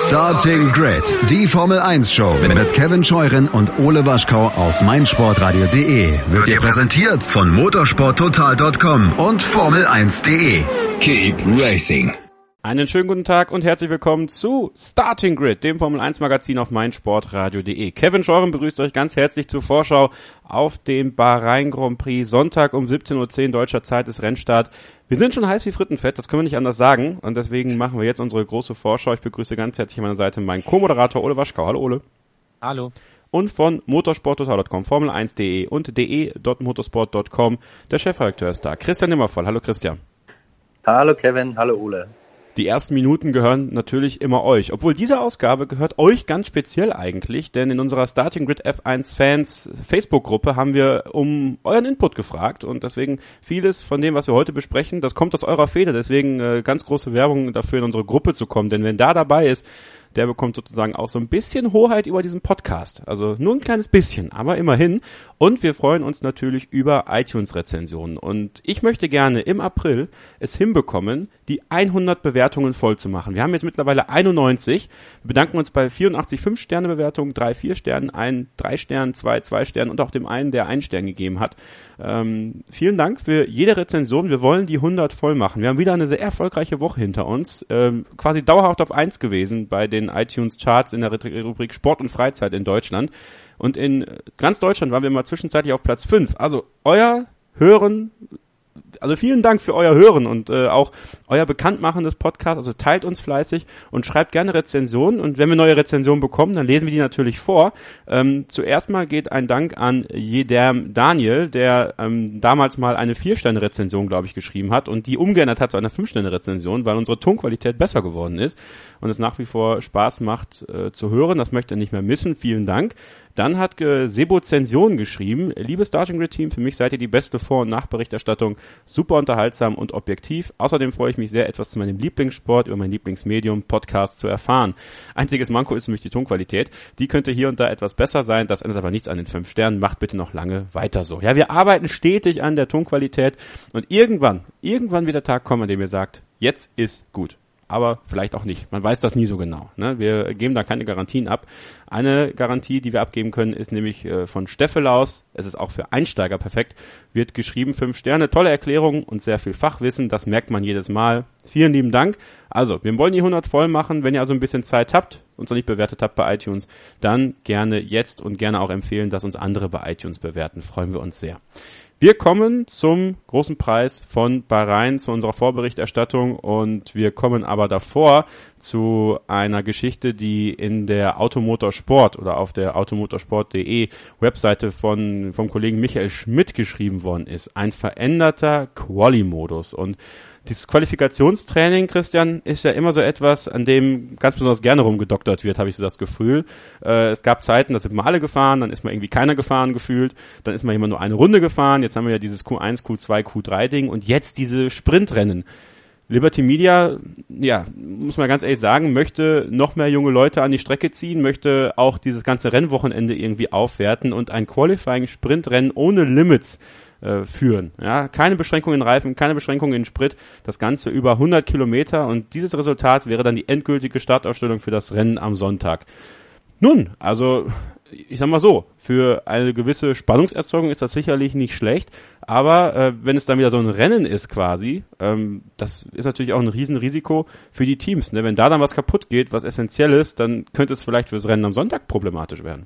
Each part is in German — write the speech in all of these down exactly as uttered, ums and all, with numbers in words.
Starting Grid, die Formel eins Show mit Kevin Scheuren und Ole Waschkau auf meinsportradio punkt de wird dir präsentiert von motorsport total punkt com und formel eins punkt de. Keep racing. Einen schönen guten Tag und herzlich willkommen zu Starting Grid, dem Formel eins Magazin auf meinsportradio punkt de. Kevin Scheuren begrüßt euch ganz herzlich zur Vorschau auf den Bahrain Grand Prix. Sonntag um siebzehn Uhr zehn deutscher Zeit ist Rennstart. Wir sind schon heiß wie Frittenfett, das können wir nicht anders sagen. Und deswegen machen wir jetzt unsere große Vorschau. Ich begrüße ganz herzlich an meiner Seite meinen Co-Moderator Ole Waschkau. Hallo Ole. Hallo. Und von motorsport total punkt com, formel eins punkt de und de punkt motorsport punkt com. Der Chefredakteur ist da, Christian Nimmervoll. Hallo Christian. Hallo Kevin, hallo Ole. Die ersten Minuten gehören natürlich immer euch. Obwohl diese Ausgabe gehört euch ganz speziell eigentlich, denn in unserer Starting Grid F eins Fans Facebook-Gruppe haben wir um euren Input gefragt und deswegen vieles von dem, was wir heute besprechen, das kommt aus eurer Feder. Deswegen äh, ganz große Werbung dafür, in unsere Gruppe zu kommen, denn wenn da dabei ist, der bekommt sozusagen auch so ein bisschen Hoheit über diesen Podcast. Also nur ein kleines bisschen, aber immerhin. Und wir freuen uns natürlich über iTunes-Rezensionen. Und ich möchte gerne im April es hinbekommen, die hundert Bewertungen voll zu machen. Wir haben jetzt mittlerweile einundneunzig. Wir bedanken uns bei vierundachtzig fünf Sterne Bewertungen, drei vier Sternen, ein drei Sternen, zwei zwei Sternen und auch dem einen, der einen Stern gegeben hat. Ähm, vielen Dank für jede Rezension. Wir wollen die hundert voll machen. Wir haben wieder eine sehr erfolgreiche Woche hinter uns. Ähm, quasi dauerhaft auf eins gewesen bei den iTunes-Charts in der Rubrik Sport und Freizeit in Deutschland. Und in ganz Deutschland waren wir mal zwischenzeitlich auf Platz fünf. Also euer Hören, also vielen Dank für euer Hören und äh, auch euer Bekanntmachen des Podcasts. Also teilt uns fleißig und schreibt gerne Rezensionen. Und wenn wir neue Rezensionen bekommen, dann lesen wir die natürlich vor. Ähm, zuerst mal geht ein Dank an Jedem Daniel, der ähm, damals mal eine vier Sterne Rezension, glaube ich, geschrieben hat und die umgeändert hat zu einer fünf Sterne Rezension, weil unsere Tonqualität besser geworden ist und es nach wie vor Spaß macht äh, zu hören. Das möchte er nicht mehr missen. Vielen Dank. Dann hat äh, Sebo Zension geschrieben: Liebes Starting Grid Team, für mich seid ihr die beste Vor- und Nachberichterstattung, super unterhaltsam und objektiv. Außerdem freue ich mich sehr, etwas zu meinem Lieblingssport, über mein Lieblingsmedium, Podcast zu erfahren. Einziges Manko ist für mich die Tonqualität. Die könnte hier und da etwas besser sein, das ändert aber nichts an den fünf Sternen. Macht bitte noch lange weiter so. Ja, wir arbeiten stetig an der Tonqualität und irgendwann, irgendwann wird der Tag kommen, an dem ihr sagt, jetzt ist gut. Aber vielleicht auch nicht. Man weiß das nie so genau. Ne? Wir geben da keine Garantien ab. Eine Garantie, die wir abgeben können, ist nämlich äh, von Steffelaus. Es ist auch für Einsteiger perfekt. Wird geschrieben, fünf Sterne, tolle Erklärung und sehr viel Fachwissen. Das merkt man jedes Mal. Vielen lieben Dank. Also, wir wollen die hundert voll machen. Wenn ihr also ein bisschen Zeit habt, uns noch nicht bewertet habt bei iTunes, dann gerne jetzt und gerne auch empfehlen, dass uns andere bei iTunes bewerten. Freuen wir uns sehr. Wir kommen zum großen Preis von Bahrain, zu unserer Vorberichterstattung und wir kommen aber davor zu einer Geschichte, die in der Automotorsport oder auf der automotorsport punkt de Webseite von vom Kollegen Michael Schmidt geschrieben worden ist. Ein veränderter Quali-Modus und dieses Qualifikationstraining, Christian, ist ja immer so etwas, an dem ganz besonders gerne rumgedoktert wird, habe ich so das Gefühl. Äh, es gab Zeiten, da sind wir alle gefahren, dann ist mal irgendwie keiner gefahren gefühlt, dann ist mal immer nur eine Runde gefahren, jetzt haben wir ja dieses Q eins, Q zwei, Q drei Ding und jetzt diese Sprintrennen. Liberty Media, ja, muss man ganz ehrlich sagen, möchte noch mehr junge Leute an die Strecke ziehen, möchte auch dieses ganze Rennwochenende irgendwie aufwerten und ein Qualifying-Sprintrennen ohne Limits führen. Ja, keine Beschränkungen in Reifen, keine Beschränkungen in Sprit, das Ganze über hundert Kilometer und dieses Resultat wäre dann die endgültige Startaufstellung für das Rennen am Sonntag. Nun, also ich sag mal so, für eine gewisse Spannungserzeugung ist das sicherlich nicht schlecht, aber äh, wenn es dann wieder so ein Rennen ist quasi, ähm, das ist natürlich auch ein Riesenrisiko für die Teams. Ne? Wenn da dann was kaputt geht, was essentiell ist, dann könnte es vielleicht fürs Rennen am Sonntag problematisch werden.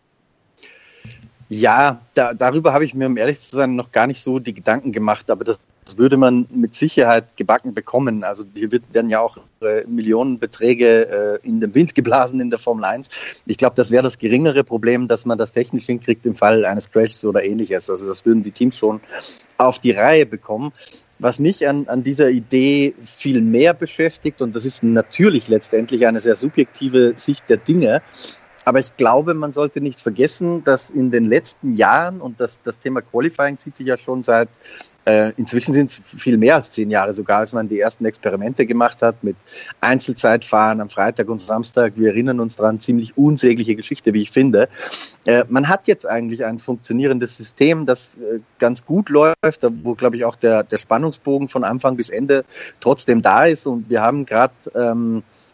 Ja, da, darüber habe ich mir, um ehrlich zu sein, noch gar nicht so die Gedanken gemacht, aber das, das würde man mit Sicherheit gebacken bekommen. Also hier wird, werden ja auch äh, Millionenbeträge äh, in den Wind geblasen in der Formel eins. Ich glaube, das wäre das geringere Problem, dass man das technisch hinkriegt im Fall eines Crashs oder ähnliches. Also das würden die Teams schon auf die Reihe bekommen. Was mich an, an dieser Idee viel mehr beschäftigt, und das ist natürlich letztendlich eine sehr subjektive Sicht der Dinge, aber ich glaube, man sollte nicht vergessen, dass in den letzten Jahren, und das, das Thema Qualifying zieht sich ja schon seit, äh, inzwischen sind es viel mehr als zehn Jahre sogar, als man die ersten Experimente gemacht hat mit Einzelzeitfahren am Freitag und Samstag. Wir erinnern uns dran, ziemlich unsägliche Geschichte, wie ich finde. Äh, man hat jetzt eigentlich ein funktionierendes System, das äh, ganz gut läuft, wo, glaube ich, auch der, der Spannungsbogen von Anfang bis Ende trotzdem da ist. Und wir haben gerade ähm,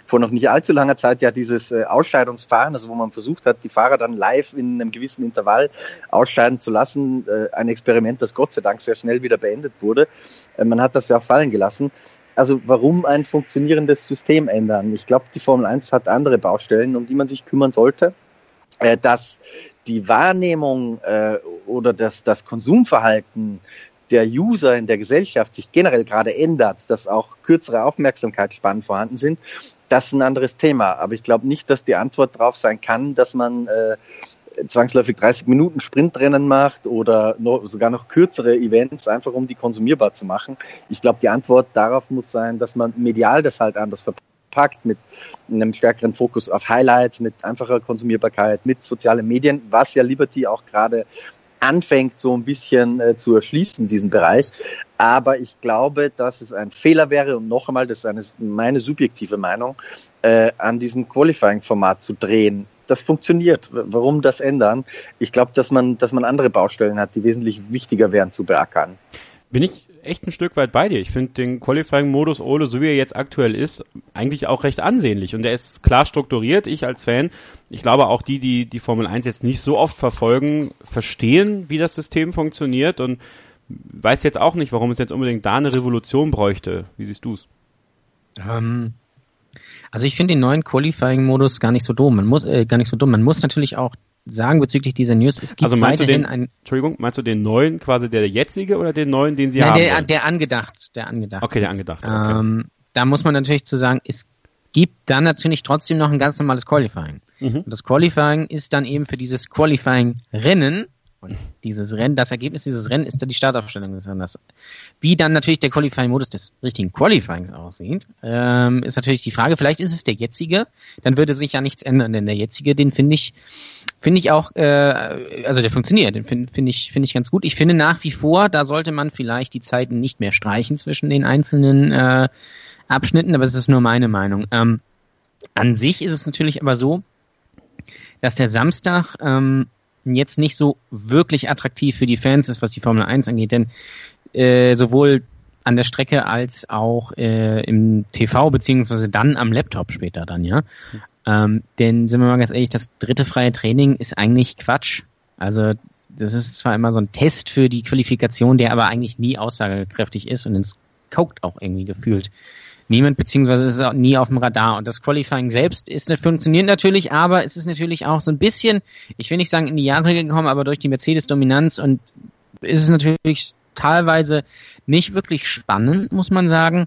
vor noch nicht allzu langer Zeit ja dieses äh, Ausscheidungsfahren, also wo man versucht hat, die Fahrer dann live in einem gewissen Intervall ausscheiden zu lassen. Äh, ein Experiment, das Gott sei Dank sehr schnell wieder beendet wurde. Äh, man hat das ja auch fallen gelassen. Also warum ein funktionierendes System ändern? Ich glaube, die Formel eins hat andere Baustellen, um die man sich kümmern sollte. Äh, dass die Wahrnehmung äh, oder das, das Konsumverhalten der User in der Gesellschaft sich generell gerade ändert, dass auch kürzere Aufmerksamkeitsspannen vorhanden sind, das ist ein anderes Thema. Aber ich glaube nicht, dass die Antwort darauf sein kann, dass man äh, zwangsläufig dreißig Minuten Sprintrennen macht oder noch, sogar noch kürzere Events, einfach um die konsumierbar zu machen. Ich glaube, die Antwort darauf muss sein, dass man medial das halt anders verpackt, mit einem stärkeren Fokus auf Highlights, mit einfacher Konsumierbarkeit, mit sozialen Medien, was ja Liberty auch gerade anfängt so ein bisschen äh, zu erschließen, diesen Bereich. Aber ich glaube, dass es ein Fehler wäre, und noch einmal, das ist eine, meine subjektive Meinung, äh, an diesem Qualifying-Format zu drehen. Das funktioniert. Warum das ändern? Ich glaube, dass man, dass man andere Baustellen hat, die wesentlich wichtiger wären zu beackern. Bin ich echt ein Stück weit bei dir. Ich finde den Qualifying-Modus, Ole, so wie er jetzt aktuell ist, eigentlich auch recht ansehnlich. Und er ist klar strukturiert. Ich als Fan, ich glaube auch die, die die Formel eins jetzt nicht so oft verfolgen, verstehen, wie das System funktioniert und weiß jetzt auch nicht, warum es jetzt unbedingt da eine Revolution bräuchte. Wie siehst du es? Ähm, also ich finde den neuen Qualifying-Modus gar nicht so dumm. Man muss äh, gar nicht so dumm. Man muss natürlich auch sagen bezüglich dieser News, es gibt also meinst weiterhin du den, ein... Entschuldigung, meinst du den neuen, quasi der jetzige oder den neuen, den sie Nein, haben der, wollen? der angedacht, der angedacht. Okay, der angedacht. Okay. Ähm, da muss man natürlich zu sagen, es gibt dann natürlich trotzdem noch ein ganz normales Qualifying. Mhm. Und das Qualifying ist dann eben für dieses Qualifying-Rennen, und dieses Rennen, das Ergebnis dieses Rennen ist dann die Startaufstellung des Renners. Wie dann natürlich der Qualifying-Modus des richtigen Qualifyings aussieht, ähm, ist natürlich die Frage. Vielleicht ist es der jetzige, dann würde sich ja nichts ändern, denn der jetzige, den finde ich, finde ich auch, äh, also der funktioniert, den finde find ich, finde ich ganz gut. Ich finde nach wie vor, da sollte man vielleicht die Zeiten nicht mehr streichen zwischen den einzelnen äh, Abschnitten, aber es ist nur meine Meinung. Ähm, an sich ist es natürlich aber so, dass der Samstag ähm, jetzt nicht so wirklich attraktiv für die Fans ist, was die Formel eins angeht, denn äh, sowohl an der Strecke als auch äh, im T V, beziehungsweise dann am Laptop später dann, ja. Mhm. Ähm, denn sind wir mal ganz ehrlich, das dritte freie Training ist eigentlich Quatsch. Also das ist zwar immer so ein Test für die Qualifikation, der aber eigentlich nie aussagekräftig ist und es guckt auch irgendwie gefühlt niemand, beziehungsweise ist es auch nie auf dem Radar. Und das Qualifying selbst ist nicht, funktioniert natürlich, aber es ist natürlich auch so ein bisschen, ich will nicht sagen in die Jahre gekommen, aber durch die Mercedes-Dominanz und ist es natürlich teilweise nicht wirklich spannend, muss man sagen.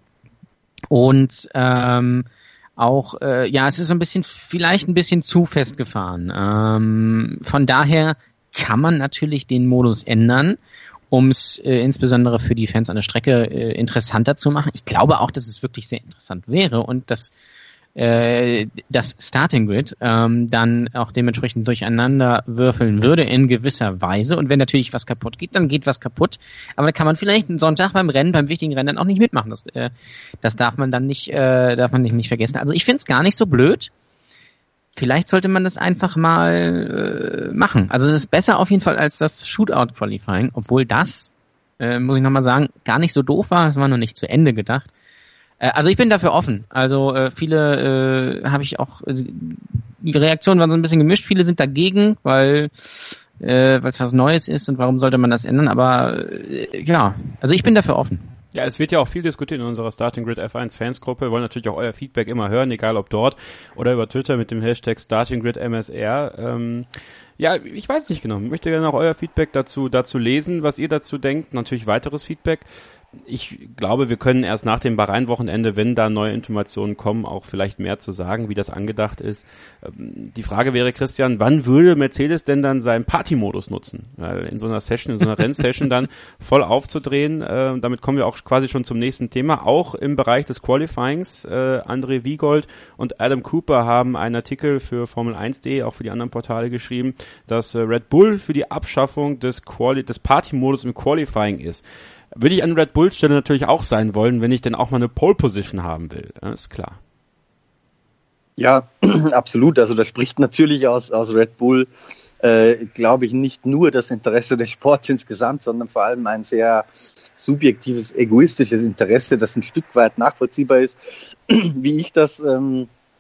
Und ähm, auch, äh, ja, es ist so ein bisschen, vielleicht ein bisschen zu festgefahren. Ähm, von daher kann man natürlich den Modus ändern, um es äh, insbesondere für die Fans an der Strecke äh, interessanter zu machen. Ich glaube auch, dass es wirklich sehr interessant wäre und dass äh, das Starting Grid ähm, dann auch dementsprechend durcheinander würfeln würde in gewisser Weise. Und wenn natürlich was kaputt geht, dann geht was kaputt. Aber da kann man vielleicht einen Sonntag beim Rennen, beim wichtigen Rennen dann auch nicht mitmachen. Das, äh, das darf man dann nicht, äh, darf man nicht, nicht vergessen. Also ich finde es gar nicht so blöd. Vielleicht sollte man das einfach mal äh, machen. Also es ist besser auf jeden Fall als das Shootout-Qualifying, obwohl das, äh, muss ich nochmal sagen, gar nicht so doof war. Es war noch nicht zu Ende gedacht. Äh, also ich bin dafür offen. Also äh, viele äh, habe ich auch, also die Reaktionen waren so ein bisschen gemischt. Viele sind dagegen, weil äh, weil es was Neues ist und warum sollte man das ändern. Aber äh, ja, also ich bin dafür offen. Ja, es wird ja auch viel diskutiert in unserer Starting Grid F eins Fansgruppe. Wir wollen natürlich auch euer Feedback immer hören, egal ob dort oder über Twitter mit dem Hashtag Starting Grid M S R. Ähm, ja, ich weiß nicht genau. Ich möchte gerne auch euer Feedback dazu, dazu lesen, was ihr dazu denkt. Natürlich weiteres Feedback. Ich glaube, wir können erst nach dem Bahrain-Wochenende, wenn da neue Informationen kommen, auch vielleicht mehr zu sagen, wie das angedacht ist. Die Frage wäre, Christian, wann würde Mercedes denn dann seinen Party-Modus nutzen? Weil in so einer Session, in so einer Rennsession dann voll aufzudrehen, äh, damit kommen wir auch quasi schon zum nächsten Thema. Auch im Bereich des Qualifyings, äh, André Wiegold und Adam Cooper haben einen Artikel für Formel eins punkt de, auch für die anderen Portale geschrieben, dass äh, Red Bull für die Abschaffung des, Quali- des Party-Modus im Qualifying ist. Würde ich an Red Bull Stelle natürlich auch sein wollen, wenn ich denn auch mal eine Pole Position haben will. Ja, ist klar. Ja, absolut. Also da spricht natürlich aus, aus Red Bull, äh, glaube ich, nicht nur das Interesse des Sports insgesamt, sondern vor allem ein sehr subjektives, egoistisches Interesse, das ein Stück weit nachvollziehbar ist, wie ich das ähm,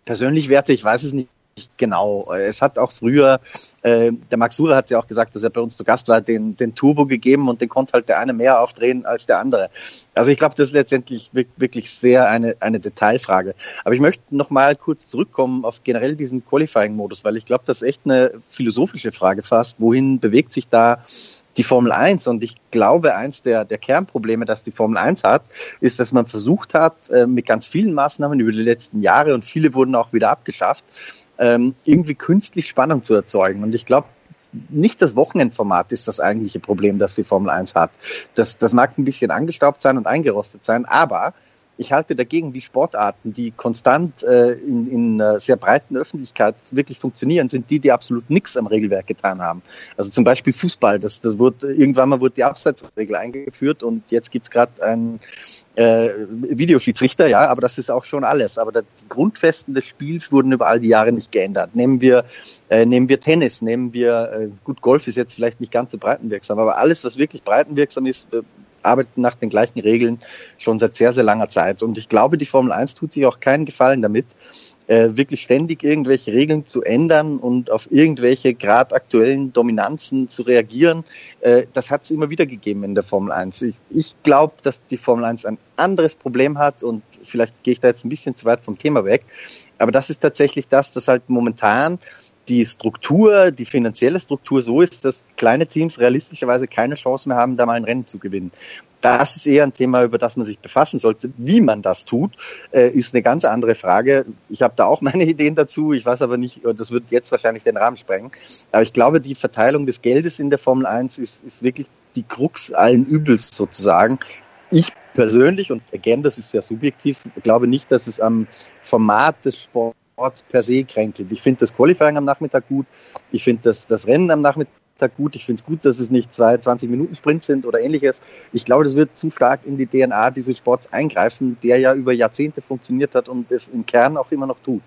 persönlich Werte, ich weiß es nicht genau. Es hat auch früher, äh, der Max Surer hat es ja auch gesagt, dass er bei uns zu Gast war, den, den Turbo gegeben und den konnte halt der eine mehr aufdrehen als der andere. Also ich glaube, das ist letztendlich wirklich sehr eine, eine Detailfrage. Aber ich möchte noch mal kurz zurückkommen auf generell diesen Qualifying-Modus, weil ich glaube, das ist echt eine philosophische Frage fast. Wohin bewegt sich da die Formel eins? Und ich glaube, eins der, der Kernprobleme, das die Formel eins hat, ist, dass man versucht hat, äh, mit ganz vielen Maßnahmen über die letzten Jahre, und viele wurden auch wieder abgeschafft, ähm, irgendwie künstlich Spannung zu erzeugen. Und ich glaube, nicht das Wochenendformat ist das eigentliche Problem, das die Formel eins hat. Das, das mag ein bisschen angestaubt sein und eingerostet sein, aber ich halte dagegen die Sportarten, die konstant äh, in, in äh, sehr breiten Öffentlichkeit wirklich funktionieren, sind die, die absolut nichts am Regelwerk getan haben. Also zum Beispiel Fußball, das, das wurde, irgendwann mal wurde die Abseitsregel eingeführt und jetzt gibt's gerade einen äh, Videoschiedsrichter, ja, aber das ist auch schon alles. Aber die Grundfesten des Spiels wurden über all die Jahre nicht geändert. Nehmen wir, äh, nehmen wir Tennis, nehmen wir, äh, gut, Golf ist jetzt vielleicht nicht ganz so breitenwirksam, aber alles, was wirklich breitenwirksam ist, äh, arbeiten nach den gleichen Regeln schon seit sehr, sehr langer Zeit. Und ich glaube, die Formel eins tut sich auch keinen Gefallen damit, äh, wirklich ständig irgendwelche Regeln zu ändern und auf irgendwelche gerade aktuellen Dominanzen zu reagieren. Äh, das hat es immer wieder gegeben in der Formel eins. Ich, ich glaube, dass die Formel eins ein anderes Problem hat und vielleicht gehe ich da jetzt ein bisschen zu weit vom Thema weg. Aber das ist tatsächlich das, dass halt momentan die Struktur, die finanzielle Struktur so ist, dass kleine Teams realistischerweise keine Chance mehr haben, da mal ein Rennen zu gewinnen. Das ist eher ein Thema, über das man sich befassen sollte. Wie man das tut, äh, ist eine ganz andere Frage. Ich habe da auch meine Ideen dazu. Ich weiß aber nicht, das wird jetzt wahrscheinlich den Rahmen sprengen. Aber ich glaube, die Verteilung des Geldes in der Formel eins ist, ist wirklich die Krux allen Übels sozusagen. Ich persönlich, und again, das ist sehr subjektiv, glaube nicht, dass es am Format des Sports per se kränkelt. Ich finde das Qualifying am Nachmittag gut. Ich finde das, das Rennen am Nachmittag gut. Ich finde es gut, dass es nicht zwei zwanzig Minuten Sprints sind oder ähnliches. Ich glaube, das wird zu stark in die D N A dieses Sports eingreifen, der ja über Jahrzehnte funktioniert hat und es im Kern auch immer noch tut.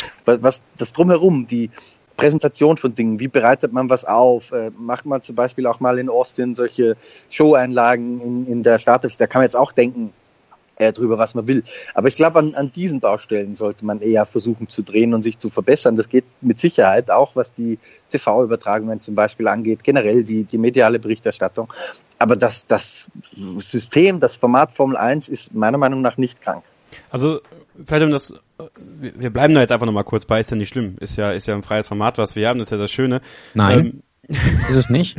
Was das Drumherum, die Präsentation von Dingen, wie bereitet man was auf? Äh, macht man zum Beispiel auch mal in Austin solche Show-Einlagen in, in der Startelf? Da kann man jetzt auch denken, drüber, was man will. Aber ich glaube, an, an diesen Baustellen sollte man eher versuchen zu drehen und sich zu verbessern. Das geht mit Sicherheit auch, was die T V-Übertragungen zum Beispiel angeht, generell die, die mediale Berichterstattung. Aber das, das System, das Format Formel eins ist meiner Meinung nach nicht krank. Also, vielleicht um das, wir bleiben da jetzt einfach nochmal kurz bei, ist ja nicht schlimm, ist ja, ist ja ein freies Format, was wir haben, das ist ja das Schöne. Nein, ähm, ist es nicht.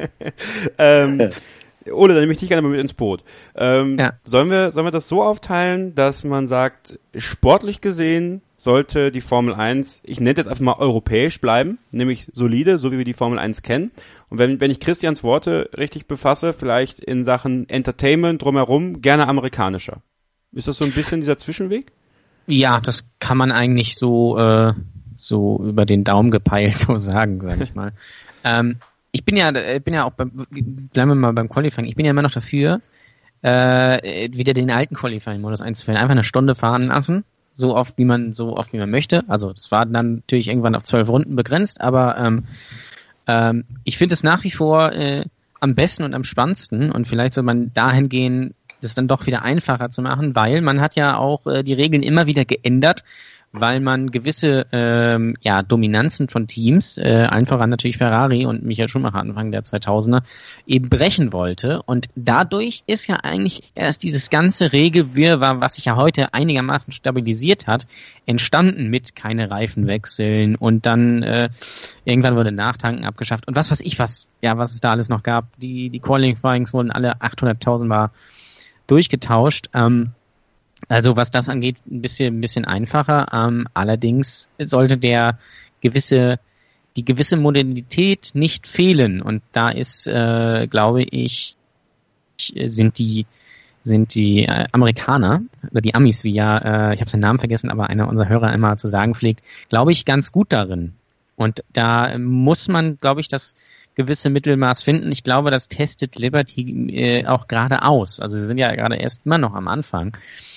ähm, Ole, dann nehme ich dich gerne mal mit ins Boot. Ähm, ja. Sollen wir, sollen wir das so aufteilen, dass man sagt, sportlich gesehen sollte die Formel eins, ich nenne es jetzt einfach mal europäisch bleiben, nämlich solide, so wie wir die Formel eins kennen. Und wenn, wenn ich Christians Worte richtig befasse, vielleicht in Sachen Entertainment drumherum, gerne amerikanischer. Ist das so ein bisschen dieser Zwischenweg? Ja, das kann man eigentlich so, äh, so über den Daumen gepeilt so sagen, sag ich mal. ähm, Ich bin ja, ich bin ja auch beim, bleiben wir mal beim Qualifying, ich bin ja immer noch dafür, äh, wieder den alten Qualifying-Modus einzuführen. Einfach eine Stunde fahren lassen, so oft wie man, so oft wie man möchte. Also das war dann natürlich irgendwann auf zwölf Runden begrenzt, aber ähm, ähm, ich finde es nach wie vor äh, am besten und am spannendsten und vielleicht soll man dahin gehen, das dann doch wieder einfacher zu machen, weil man hat ja auch äh, die Regeln immer wieder geändert, weil man gewisse ähm, ja, Dominanzen von Teams, äh, einfacher natürlich Ferrari und Michael Schumacher Anfang der zweitausender, eben brechen wollte. Und dadurch ist ja eigentlich erst dieses ganze Regelwirrwarr, was sich ja heute einigermaßen stabilisiert hat, entstanden mit keine Reifen wechseln und dann äh, irgendwann wurde Nachtanken abgeschafft und was weiß ich was, ja, was es da alles noch gab. Die, die Qualifyings wurden alle achthunderttausend Mal durchgetauscht. Ähm, Also was das angeht, ein bisschen, ein bisschen einfacher. Ähm, allerdings sollte der gewisse, die gewisse Modernität nicht fehlen. Und da ist, äh, glaube ich, sind die, sind die äh, Amerikaner oder die Amis, wie ja, äh, ich habe seinen Namen vergessen, aber einer unserer Hörer immer zu sagen pflegt, glaube ich, ganz gut darin. Und da muss man, glaube ich, das gewisse Mittelmaß finden. Ich glaube, das testet Liberty äh, auch gerade aus. Also sie sind ja gerade erst immer noch am Anfang.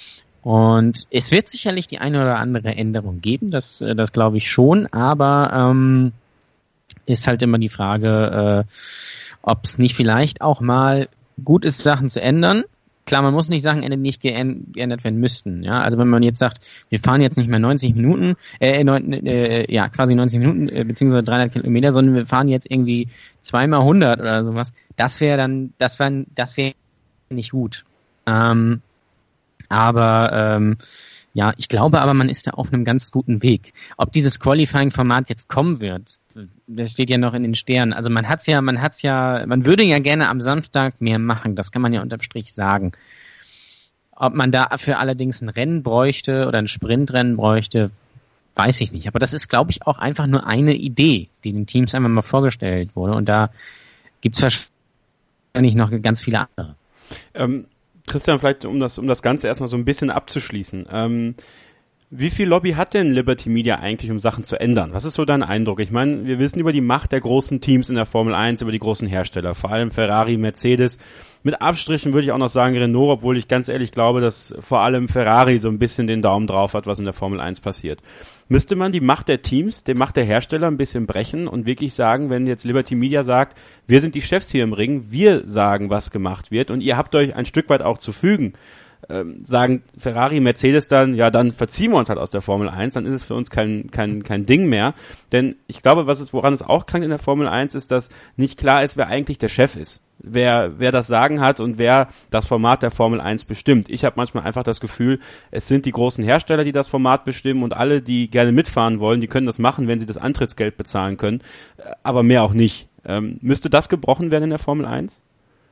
Und es wird sicherlich die eine oder andere Änderung geben, das, das glaube ich schon, aber ähm, ist halt immer die Frage, äh, ob es nicht vielleicht auch mal gut ist, Sachen zu ändern. klar, man muss nicht Sachen ändern, die nicht geändert werden müssten. Ja, also wenn man jetzt sagt, wir fahren jetzt nicht mehr neunzig Minuten, äh, neun, äh ja, quasi neunzig Minuten, äh, beziehungsweise dreihundert Kilometer, sondern wir fahren jetzt irgendwie zweimal hundert oder sowas, das wäre dann, das wäre, das wäre nicht gut. Ähm, aber, ähm, ja, ich glaube aber, man ist da auf einem ganz guten Weg. Ob dieses Qualifying-Format jetzt kommen wird, das steht ja noch in den Sternen. Also man hat's ja, man hat's ja, man würde ja gerne am Samstag mehr machen. Das kann man ja unterm Strich sagen. Ob man dafür allerdings ein Rennen bräuchte oder ein Sprintrennen bräuchte, weiß ich nicht. Aber das ist, glaube ich, auch einfach nur eine Idee, die den Teams einfach mal vorgestellt wurde. Und da gibt's wahrscheinlich noch ganz viele andere. Ähm Christian, vielleicht um das um das Ganze erstmal so ein bisschen abzuschließen. Ähm, wie viel Lobby hat denn Liberty Media eigentlich, um Sachen zu ändern? Was ist so dein Eindruck? Ich meine, wir wissen über die Macht der großen Teams in der Formel eins, über die großen Hersteller, vor allem Ferrari, Mercedes. Mit Abstrichen würde ich auch noch sagen Renault, obwohl ich ganz ehrlich glaube, dass vor allem Ferrari so ein bisschen den Daumen drauf hat, was in der Formel eins passiert. Müsste man die Macht der Teams, die Macht der Hersteller ein bisschen brechen und wirklich sagen, wenn jetzt Liberty Media sagt, wir sind die Chefs hier im Ring, wir sagen, was gemacht wird und ihr habt euch ein Stück weit auch zu fügen, ähm, sagen Ferrari, Mercedes dann, ja, dann verziehen wir uns halt aus der Formel eins, dann ist es für uns kein kein kein Ding mehr, denn ich glaube, was es, woran es auch krankt in der Formel eins, ist, dass nicht klar ist, wer eigentlich der Chef ist. Wer wer das Sagen hat und wer das Format der Formel eins bestimmt. Ich habe manchmal einfach das Gefühl, es sind die großen Hersteller, die das Format bestimmen und alle, die gerne mitfahren wollen, die können das machen, wenn sie das Antrittsgeld bezahlen können, aber mehr auch nicht. Ähm, müsste das gebrochen werden in der Formel eins?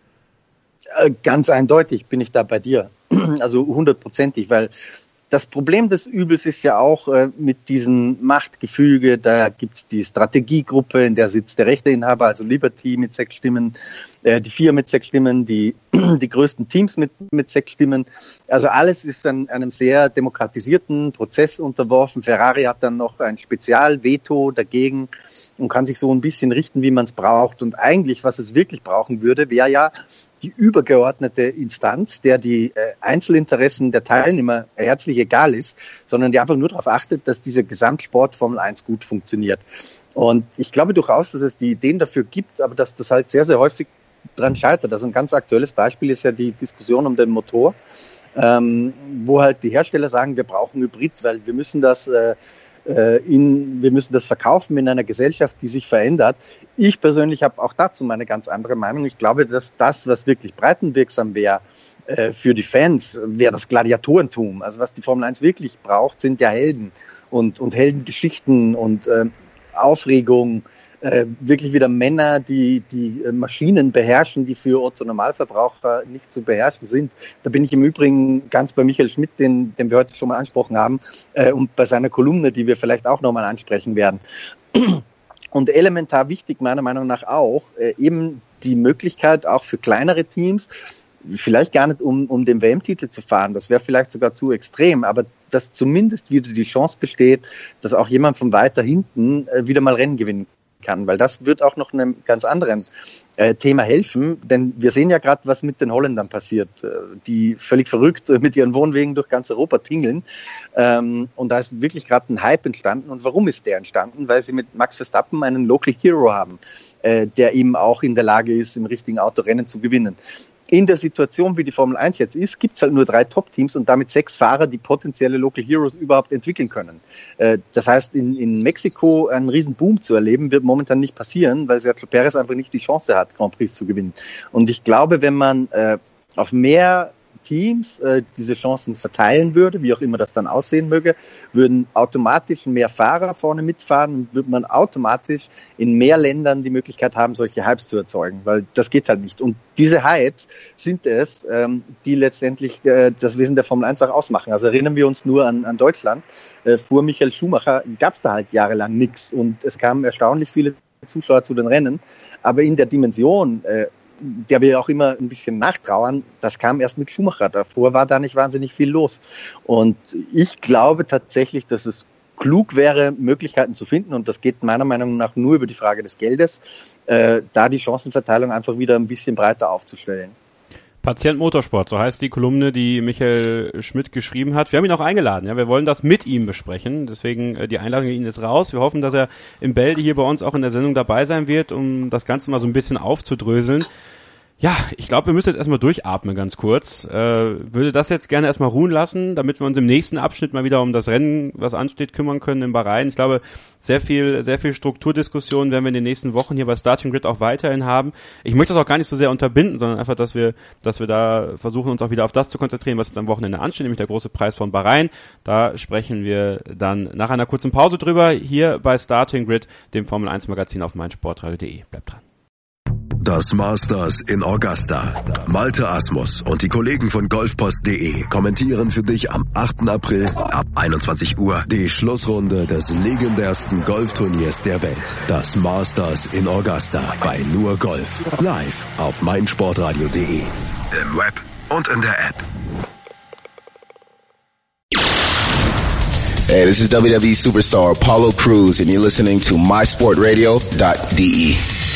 Ganz eindeutig bin ich da bei dir. Also hundertprozentig, weil das Problem des Übels ist ja auch äh, mit diesem Machtgefüge, da gibt's die Strategiegruppe, in der sitzt der Rechteinhaber, also Liberty mit sechs Stimmen, äh, die F I A mit sechs Stimmen, die die größten Teams mit mit sechs Stimmen. Also alles ist an einem sehr demokratisierten Prozess unterworfen. Ferrari hat dann noch ein Spezialveto dagegen und kann sich so ein bisschen richten, wie man es braucht. Und eigentlich, was es wirklich brauchen würde, wäre ja die übergeordnete Instanz, der die äh, Einzelinteressen der Teilnehmer herzlich egal ist, sondern die einfach nur darauf achtet, dass dieser Gesamtsport Formel eins gut funktioniert. Und ich glaube durchaus, dass es die Ideen dafür gibt, aber dass das halt sehr, sehr häufig dran scheitert. Also ein ganz aktuelles Beispiel ist ja die Diskussion um den Motor, ähm, wo halt die Hersteller sagen, wir brauchen Hybrid, weil wir müssen das äh, In, wir müssen das verkaufen in einer Gesellschaft, die sich verändert. Ich persönlich habe auch dazu meine ganz andere Meinung. Ich glaube, dass das, was wirklich breitenwirksam wäre äh, für die Fans, wäre das Gladiatorentum. Also was die Formel eins wirklich braucht, sind ja Helden und, und Heldengeschichten und äh, Aufregung. Äh, wirklich wieder Männer, die die Maschinen beherrschen, die für Otto-Normalverbraucher nicht zu beherrschen sind. Da bin ich im Übrigen ganz bei Michael Schmidt, den, den wir heute schon mal angesprochen haben, äh, und bei seiner Kolumne, die wir vielleicht auch nochmal ansprechen werden. Und elementar wichtig meiner Meinung nach auch, äh, eben die Möglichkeit auch für kleinere Teams, vielleicht gar nicht um, um den W M-Titel zu fahren, das wäre vielleicht sogar zu extrem, aber dass zumindest wieder die Chance besteht, dass auch jemand von weiter hinten äh, wieder mal Rennen gewinnen kann, weil das wird auch noch einem ganz anderen äh, Thema helfen, denn wir sehen ja gerade, was mit den Holländern passiert, äh, die völlig verrückt äh, mit ihren Wohnwegen durch ganz Europa tingeln, ähm, und da ist wirklich gerade ein Hype entstanden. Und warum ist der entstanden? Weil sie mit Max Verstappen einen Local Hero haben, äh, der eben auch in der Lage ist, im richtigen Auto Rennen zu gewinnen. In der Situation, wie die Formel eins jetzt ist, gibt es halt nur drei Top-Teams und damit sechs Fahrer, die potenzielle Local Heroes überhaupt entwickeln können. Das heißt, in, in Mexiko einen riesen Boom zu erleben, wird momentan nicht passieren, weil Sergio Perez einfach nicht die Chance hat, Grand Prix zu gewinnen. Und ich glaube, wenn man äh, auf mehr Teams äh, diese Chancen verteilen würde, wie auch immer das dann aussehen möge, würden automatisch mehr Fahrer vorne mitfahren und würde man automatisch in mehr Ländern die Möglichkeit haben, solche Hypes zu erzeugen, weil das geht halt nicht. Und diese Hypes sind es, ähm, die letztendlich äh, das Wesen der Formel eins auch ausmachen. Also erinnern wir uns nur an, an Deutschland, äh, vor Michael Schumacher gab es da halt jahrelang nichts und es kamen erstaunlich viele Zuschauer zu den Rennen, aber in der Dimension, äh, der wir auch immer ein bisschen nachtrauern, das kam erst mit Schumacher. Davor war da nicht wahnsinnig viel los. Und ich glaube tatsächlich, dass es klug wäre, Möglichkeiten zu finden, und das geht meiner Meinung nach nur über die Frage des Geldes, äh, da die Chancenverteilung einfach wieder ein bisschen breiter aufzustellen. Patient Motorsport, so heißt die Kolumne, die Michael Schmidt geschrieben hat. Wir haben ihn auch eingeladen, ja, wir wollen das mit ihm besprechen, deswegen äh, die Einladung an ihn ist raus. Wir hoffen, dass er im Bälde hier bei uns auch in der Sendung dabei sein wird, um das Ganze mal so ein bisschen aufzudröseln. Ja, ich glaube, wir müssen jetzt erstmal durchatmen ganz kurz. Äh, würde das jetzt gerne erstmal ruhen lassen, damit wir uns im nächsten Abschnitt mal wieder um das Rennen, was ansteht, kümmern können in Bahrain. Ich glaube, sehr viel, sehr viel Strukturdiskussion werden wir in den nächsten Wochen hier bei Starting Grid auch weiterhin haben. Ich möchte das auch gar nicht so sehr unterbinden, sondern einfach, dass wir, dass wir da versuchen, uns auch wieder auf das zu konzentrieren, was jetzt am Wochenende ansteht, nämlich der große Preis von Bahrain. Da sprechen wir dann nach einer kurzen Pause drüber, hier bei Starting Grid, dem Formel eins Magazin auf meinsportradio punkt de. Bleibt dran. Das Masters in Augusta. Malte Asmus und die Kollegen von golfpost punkt de kommentieren für dich am achten April ab einundzwanzig Uhr die Schlussrunde des legendärsten Golfturniers der Welt. Das Masters in Augusta bei Nur Golf. Live auf meinsportradio punkt de. Im Web und in der App. Hey, this is W W E Superstar Apollo Crews and you're listening to my sport radio dot de.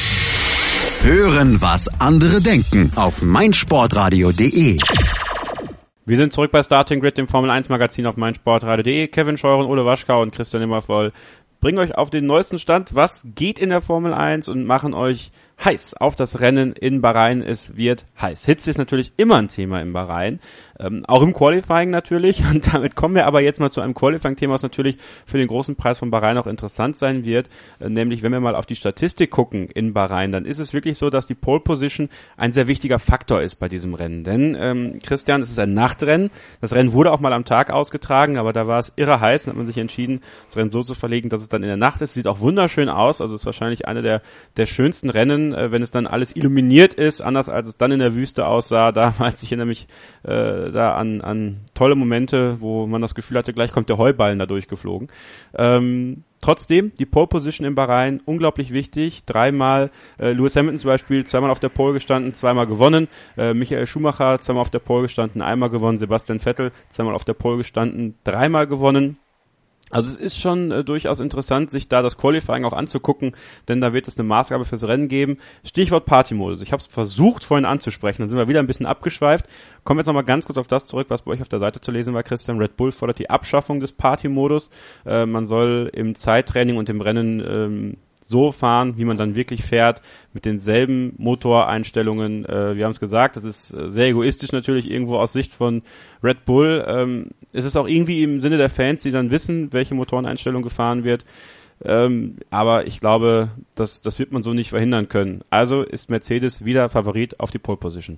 Hören, was andere denken auf meinsportradio punkt de. Wir sind zurück bei Starting Grid, dem Formel eins Magazin auf meinsportradio punkt de. Kevin Scheuren, Ole Waschkau und Christian Immervoll bringen euch auf den neuesten Stand, was geht in der Formel eins und machen euch heiß auf das Rennen in Bahrain. Es wird heiß. Hitze ist natürlich immer ein Thema in Bahrain, ähm, auch im Qualifying natürlich. Und damit kommen wir aber jetzt mal zu einem Qualifying-Thema, was natürlich für den großen Preis von Bahrain auch interessant sein wird. Äh, nämlich, wenn wir mal auf die Statistik gucken in Bahrain, dann ist es wirklich so, dass die Pole Position ein sehr wichtiger Faktor ist bei diesem Rennen. Denn, ähm, Christian, es ist ein Nachtrennen. Das Rennen wurde auch mal am Tag ausgetragen, aber da war es irre heiß. Dann hat man sich entschieden, das Rennen so zu verlegen, dass es dann in der Nacht ist. Sieht auch wunderschön aus. Also es ist wahrscheinlich eine der, der schönsten Rennen, wenn es dann alles illuminiert ist, anders als es dann in der Wüste aussah. Damals, ich erinnere mich äh, da an, an tolle Momente, wo man das Gefühl hatte, gleich kommt der Heuballen da durchgeflogen. Ähm, trotzdem, die Pole Position in Bahrain, unglaublich wichtig. Dreimal, äh, Lewis Hamilton zum Beispiel, zweimal auf der Pole gestanden, zweimal gewonnen. Äh, Michael Schumacher, zweimal auf der Pole gestanden, einmal gewonnen. Sebastian Vettel, zweimal auf der Pole gestanden, dreimal gewonnen. Also es ist schon äh, durchaus interessant, sich da das Qualifying auch anzugucken, denn da wird es eine Maßgabe fürs Rennen geben. Stichwort Partymodus. Ich habe es versucht vorhin anzusprechen, dann sind wir wieder ein bisschen abgeschweift. Kommen wir jetzt nochmal ganz kurz auf das zurück, was bei euch auf der Seite zu lesen war, Christian. Red Bull fordert die Abschaffung des Partymodus. Äh, man soll im Zeittraining und im Rennen ähm, so fahren, wie man dann wirklich fährt, mit denselben Motoreinstellungen. Äh, wir haben es gesagt, das ist sehr egoistisch natürlich irgendwo aus Sicht von Red Bull. Ähm, es ist auch irgendwie im Sinne der Fans, die dann wissen, welche Motoreneinstellung gefahren wird. Ähm, aber ich glaube, das, das wird man so nicht verhindern können. Also ist Mercedes wieder Favorit auf die Pole Position.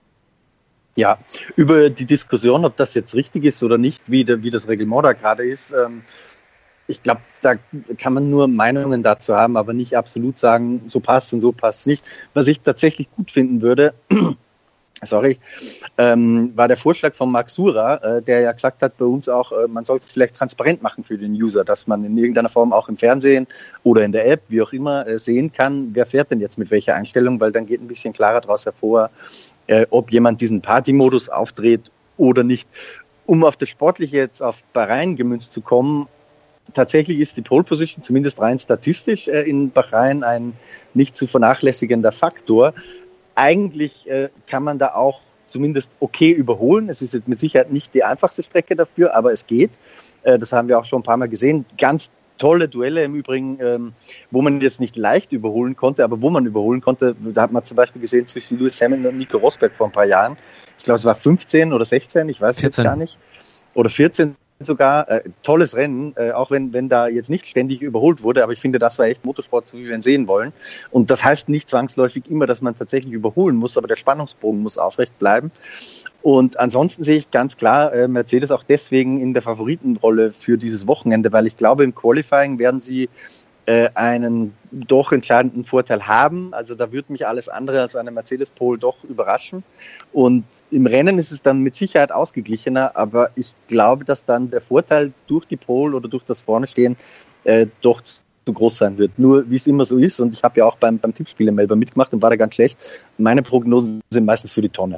Ja, über die Diskussion, ob das jetzt richtig ist oder nicht, wie, de, wie das Reglement da gerade ist, ähm, ich glaube, da kann man nur Meinungen dazu haben, aber nicht absolut sagen, so passt und so passt nicht. Was ich tatsächlich gut finden würde, sorry, ähm, war der Vorschlag von Marc Surer, äh, der ja gesagt hat bei uns auch, äh, man sollte es vielleicht transparent machen für den User, dass man in irgendeiner Form auch im Fernsehen oder in der App, wie auch immer, äh, sehen kann, wer fährt denn jetzt mit welcher Einstellung, weil dann geht ein bisschen klarer daraus hervor, äh, ob jemand diesen Partymodus aufdreht oder nicht. Um auf das Sportliche jetzt auf Bahrain gemünzt zu kommen, tatsächlich ist die Pole Position zumindest rein statistisch äh, in Bahrain ein nicht zu vernachlässigender Faktor. Eigentlich äh, kann man da auch zumindest okay überholen. Es ist jetzt mit Sicherheit nicht die einfachste Strecke dafür, aber es geht. Äh, das haben wir auch schon ein paar Mal gesehen. Ganz tolle Duelle im Übrigen, ähm, wo man jetzt nicht leicht überholen konnte, aber wo man überholen konnte. Da hat man zum Beispiel gesehen zwischen Lewis Hamilton und Nico Rosberg vor ein paar Jahren. Ich glaube, es war fünfzehn oder sechzehn, ich weiß vierzehn. Jetzt gar nicht. Oder vierzehn sogar. Äh, tolles Rennen, äh, auch wenn, wenn da jetzt nicht ständig überholt wurde, aber ich finde, das war echt Motorsport, so wie wir ihn sehen wollen. Und das heißt nicht zwangsläufig immer, dass man tatsächlich überholen muss, aber der Spannungsbogen muss aufrecht bleiben. Und ansonsten sehe ich ganz klar äh, Mercedes auch deswegen in der Favoritenrolle für dieses Wochenende, weil ich glaube, im Qualifying werden sie äh, einen doch entscheidenden Vorteil haben. Also da würde mich alles andere als eine Mercedes-Pole doch überraschen. Und im Rennen ist es dann mit Sicherheit ausgeglichener, aber ich glaube, dass dann der Vorteil durch die Pole oder durch das Vornestehen äh, doch zu groß sein wird. Nur wie es immer so ist, und ich habe ja auch beim, beim Tippspiel in Melbourne mitgemacht und war da ganz schlecht, meine Prognosen sind meistens für die Tonne.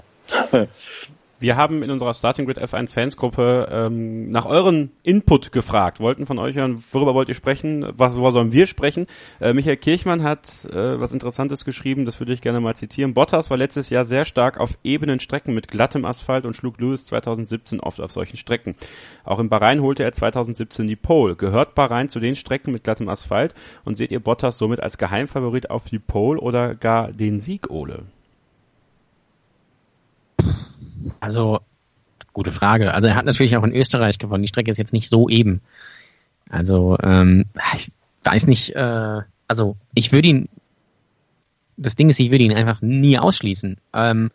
Wir haben in unserer Starting Grid F eins Fansgruppe ähm, nach euren Input gefragt, wollten von euch hören, worüber wollt ihr sprechen, was, worüber sollen wir sprechen. Äh, Michael Kirchmann hat äh, was Interessantes geschrieben, das würde ich gerne mal zitieren. Bottas war letztes Jahr sehr stark auf ebenen Strecken mit glattem Asphalt und schlug Lewis zwanzig siebzehn oft auf solchen Strecken. Auch in Bahrain holte er zwanzig siebzehn die Pole. Gehört Bahrain zu den Strecken mit glattem Asphalt und seht ihr Bottas somit als Geheimfavorit auf die Pole oder gar den Sieg, Ole? Also, gute Frage. Also er hat natürlich auch in Österreich gewonnen. Die Strecke ist jetzt nicht so eben. Also, ähm, ich weiß nicht, äh, also ich würde ihn, das Ding ist, ich würde ihn einfach nie ausschließen. Ähm,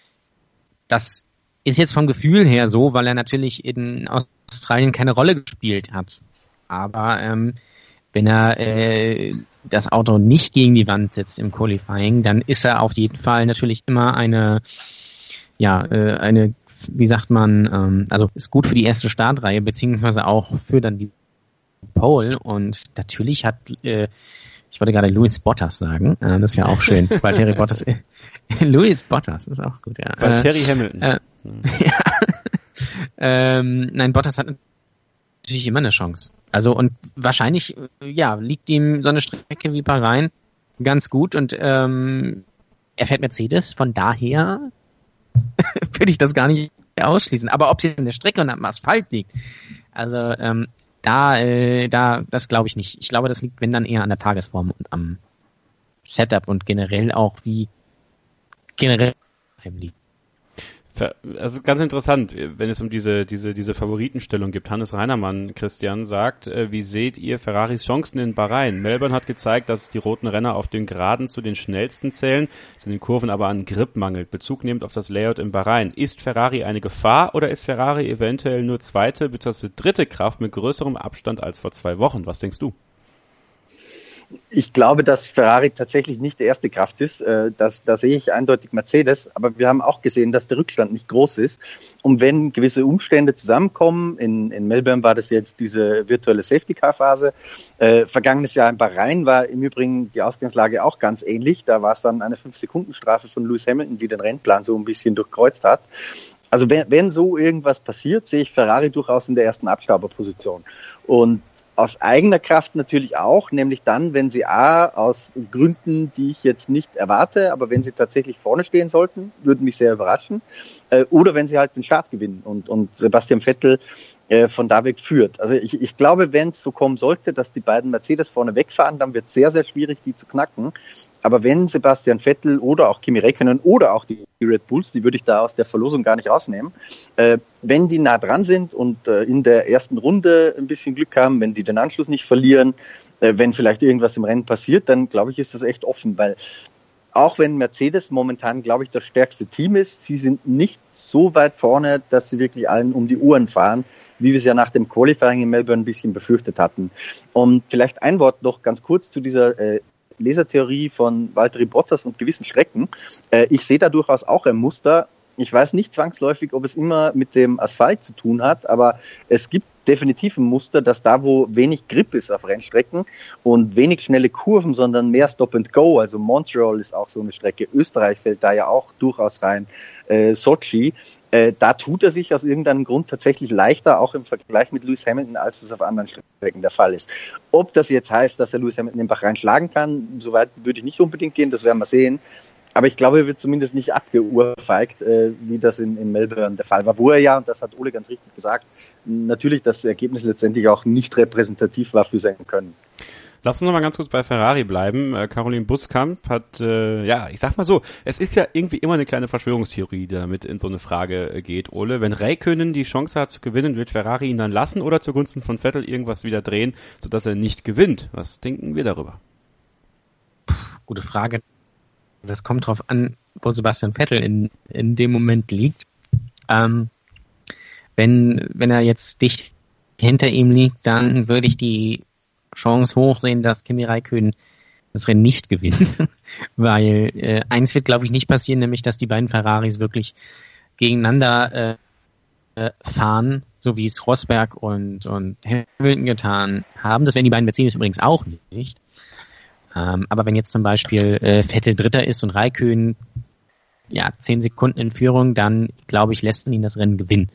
das ist jetzt vom Gefühl her so, weil er natürlich in Australien keine Rolle gespielt hat. Aber ähm, wenn er äh, das Auto nicht gegen die Wand setzt im Qualifying, dann ist er auf jeden Fall natürlich immer eine, ja, äh, eine, wie sagt man, ähm, also ist gut für die erste Startreihe, beziehungsweise auch für dann die Pole. Und natürlich hat, äh, ich wollte gerade Lewis Bottas sagen, äh, das wäre auch schön, Valtteri Bottas. Äh, Lewis Bottas ist auch gut, ja. Valtteri äh, Hamilton. Äh, ja. ähm, nein, Bottas hat natürlich immer eine Chance. Also und wahrscheinlich, ja, liegt ihm so eine Strecke wie Bahrain ganz gut und ähm, er fährt Mercedes, von daher würde ich das gar nicht ausschließen. Aber ob sie in der Strecke und am Asphalt liegt, also ähm, da, äh, da, das glaube ich nicht. Ich glaube, das liegt, wenn dann eher an der Tagesform und am Setup und generell auch wie generell liegt. Also ganz interessant, wenn es um diese diese diese Favoritenstellung gibt. Hannes Reinermann, Christian, sagt, äh, wie seht ihr Ferraris Chancen in Bahrain? Melbourne hat gezeigt, dass die roten Renner auf den Geraden zu den schnellsten zählen, es in den Kurven aber an Grip mangelt. Bezug nehmend auf das Layout in Bahrain. Ist Ferrari eine Gefahr oder ist Ferrari eventuell nur zweite bzw. dritte Kraft mit größerem Abstand als vor zwei Wochen? Was denkst du? Ich glaube, dass Ferrari tatsächlich nicht die erste Kraft ist. Das, da sehe ich eindeutig Mercedes. Aber wir haben auch gesehen, dass der Rückstand nicht groß ist. Und wenn gewisse Umstände zusammenkommen, in, in Melbourne war das jetzt diese virtuelle Safety-Car-Phase. Äh, vergangenes Jahr in Bahrain war im Übrigen die Ausgangslage auch ganz ähnlich. Da war es dann eine fünf-Sekunden-Strafe von Lewis Hamilton, die den Rennplan so ein bisschen durchkreuzt hat. Also wenn, wenn so irgendwas passiert, sehe ich Ferrari durchaus in der ersten Abstauberposition. Und aus eigener Kraft natürlich auch, nämlich dann, wenn sie A, aus Gründen, die ich jetzt nicht erwarte, aber wenn sie tatsächlich vorne stehen sollten, würden mich sehr überraschen, äh, oder wenn sie halt den Start gewinnen und, und Sebastian Vettel äh, von da weg führt. Also ich, ich glaube, wenn es so kommen sollte, dass die beiden Mercedes vorne wegfahren, dann wird es sehr, sehr schwierig, die zu knacken. Aber wenn Sebastian Vettel oder auch Kimi Räikkönen oder auch die Red Bulls, die würde ich da aus der Verlosung gar nicht rausnehmen, äh, wenn die nah dran sind und äh, in der ersten Runde ein bisschen Glück haben, wenn die den Anschluss nicht verlieren, äh, wenn vielleicht irgendwas im Rennen passiert, dann glaube ich, ist das echt offen, weil auch wenn Mercedes momentan, glaube ich, das stärkste Team ist, sie sind nicht so weit vorne, dass sie wirklich allen um die Ohren fahren, wie wir es ja nach dem Qualifying in Melbourne ein bisschen befürchtet hatten. Und vielleicht ein Wort noch ganz kurz zu dieser äh, Lesertheorie von Valtteri Bottas und gewissen Strecken. Äh, ich sehe da durchaus auch ein Muster. Ich weiß nicht zwangsläufig, ob es immer mit dem Asphalt zu tun hat, aber es gibt definitiv ein Muster, dass da, wo wenig Grip ist auf Rennstrecken und wenig schnelle Kurven, sondern mehr Stop and Go, also Montreal ist auch so eine Strecke, Österreich fällt da ja auch durchaus rein, äh, Sochi, äh, da tut er sich aus irgendeinem Grund tatsächlich leichter, auch im Vergleich mit Lewis Hamilton, als das auf anderen Strecken der Fall ist. Ob das jetzt heißt, dass er Lewis Hamilton den Bach reinschlagen kann, soweit würde ich nicht unbedingt gehen, das werden wir sehen. Aber ich glaube, er wird zumindest nicht abgeurfeigt, äh, wie das in, in Melbourne der Fall war. Wo er ja, und das hat Ole ganz richtig gesagt, natürlich das Ergebnis letztendlich auch nicht repräsentativ war für sein Können. Lass uns noch mal ganz kurz bei Ferrari bleiben. Äh, Caroline Buskamp hat, äh, ja, ich sag mal so, es ist ja irgendwie immer eine kleine Verschwörungstheorie, die damit in so eine Frage äh, geht, Ole. Wenn Räikkönen die Chance hat zu gewinnen, wird Ferrari ihn dann lassen oder zugunsten von Vettel irgendwas wieder drehen, sodass er nicht gewinnt? Was denken wir darüber? Puh, gute Frage. Das kommt drauf an, wo Sebastian Vettel in, in dem Moment liegt. Ähm, wenn, wenn er jetzt dicht hinter ihm liegt, dann würde ich die Chance hochsehen, dass Kimi Räikkönen das Rennen nicht gewinnt. Weil äh, eins wird, glaube ich, nicht passieren, nämlich, dass die beiden Ferraris wirklich gegeneinander äh, äh, fahren, so wie es Rosberg und, und Hamilton getan haben. Das werden die beiden Mercedes übrigens auch nicht. Ähm, aber wenn jetzt zum Beispiel äh, Vettel Dritter ist und Räikkönen ja zehn Sekunden in Führung, dann glaube ich, lässt man ihn das Rennen gewinnen.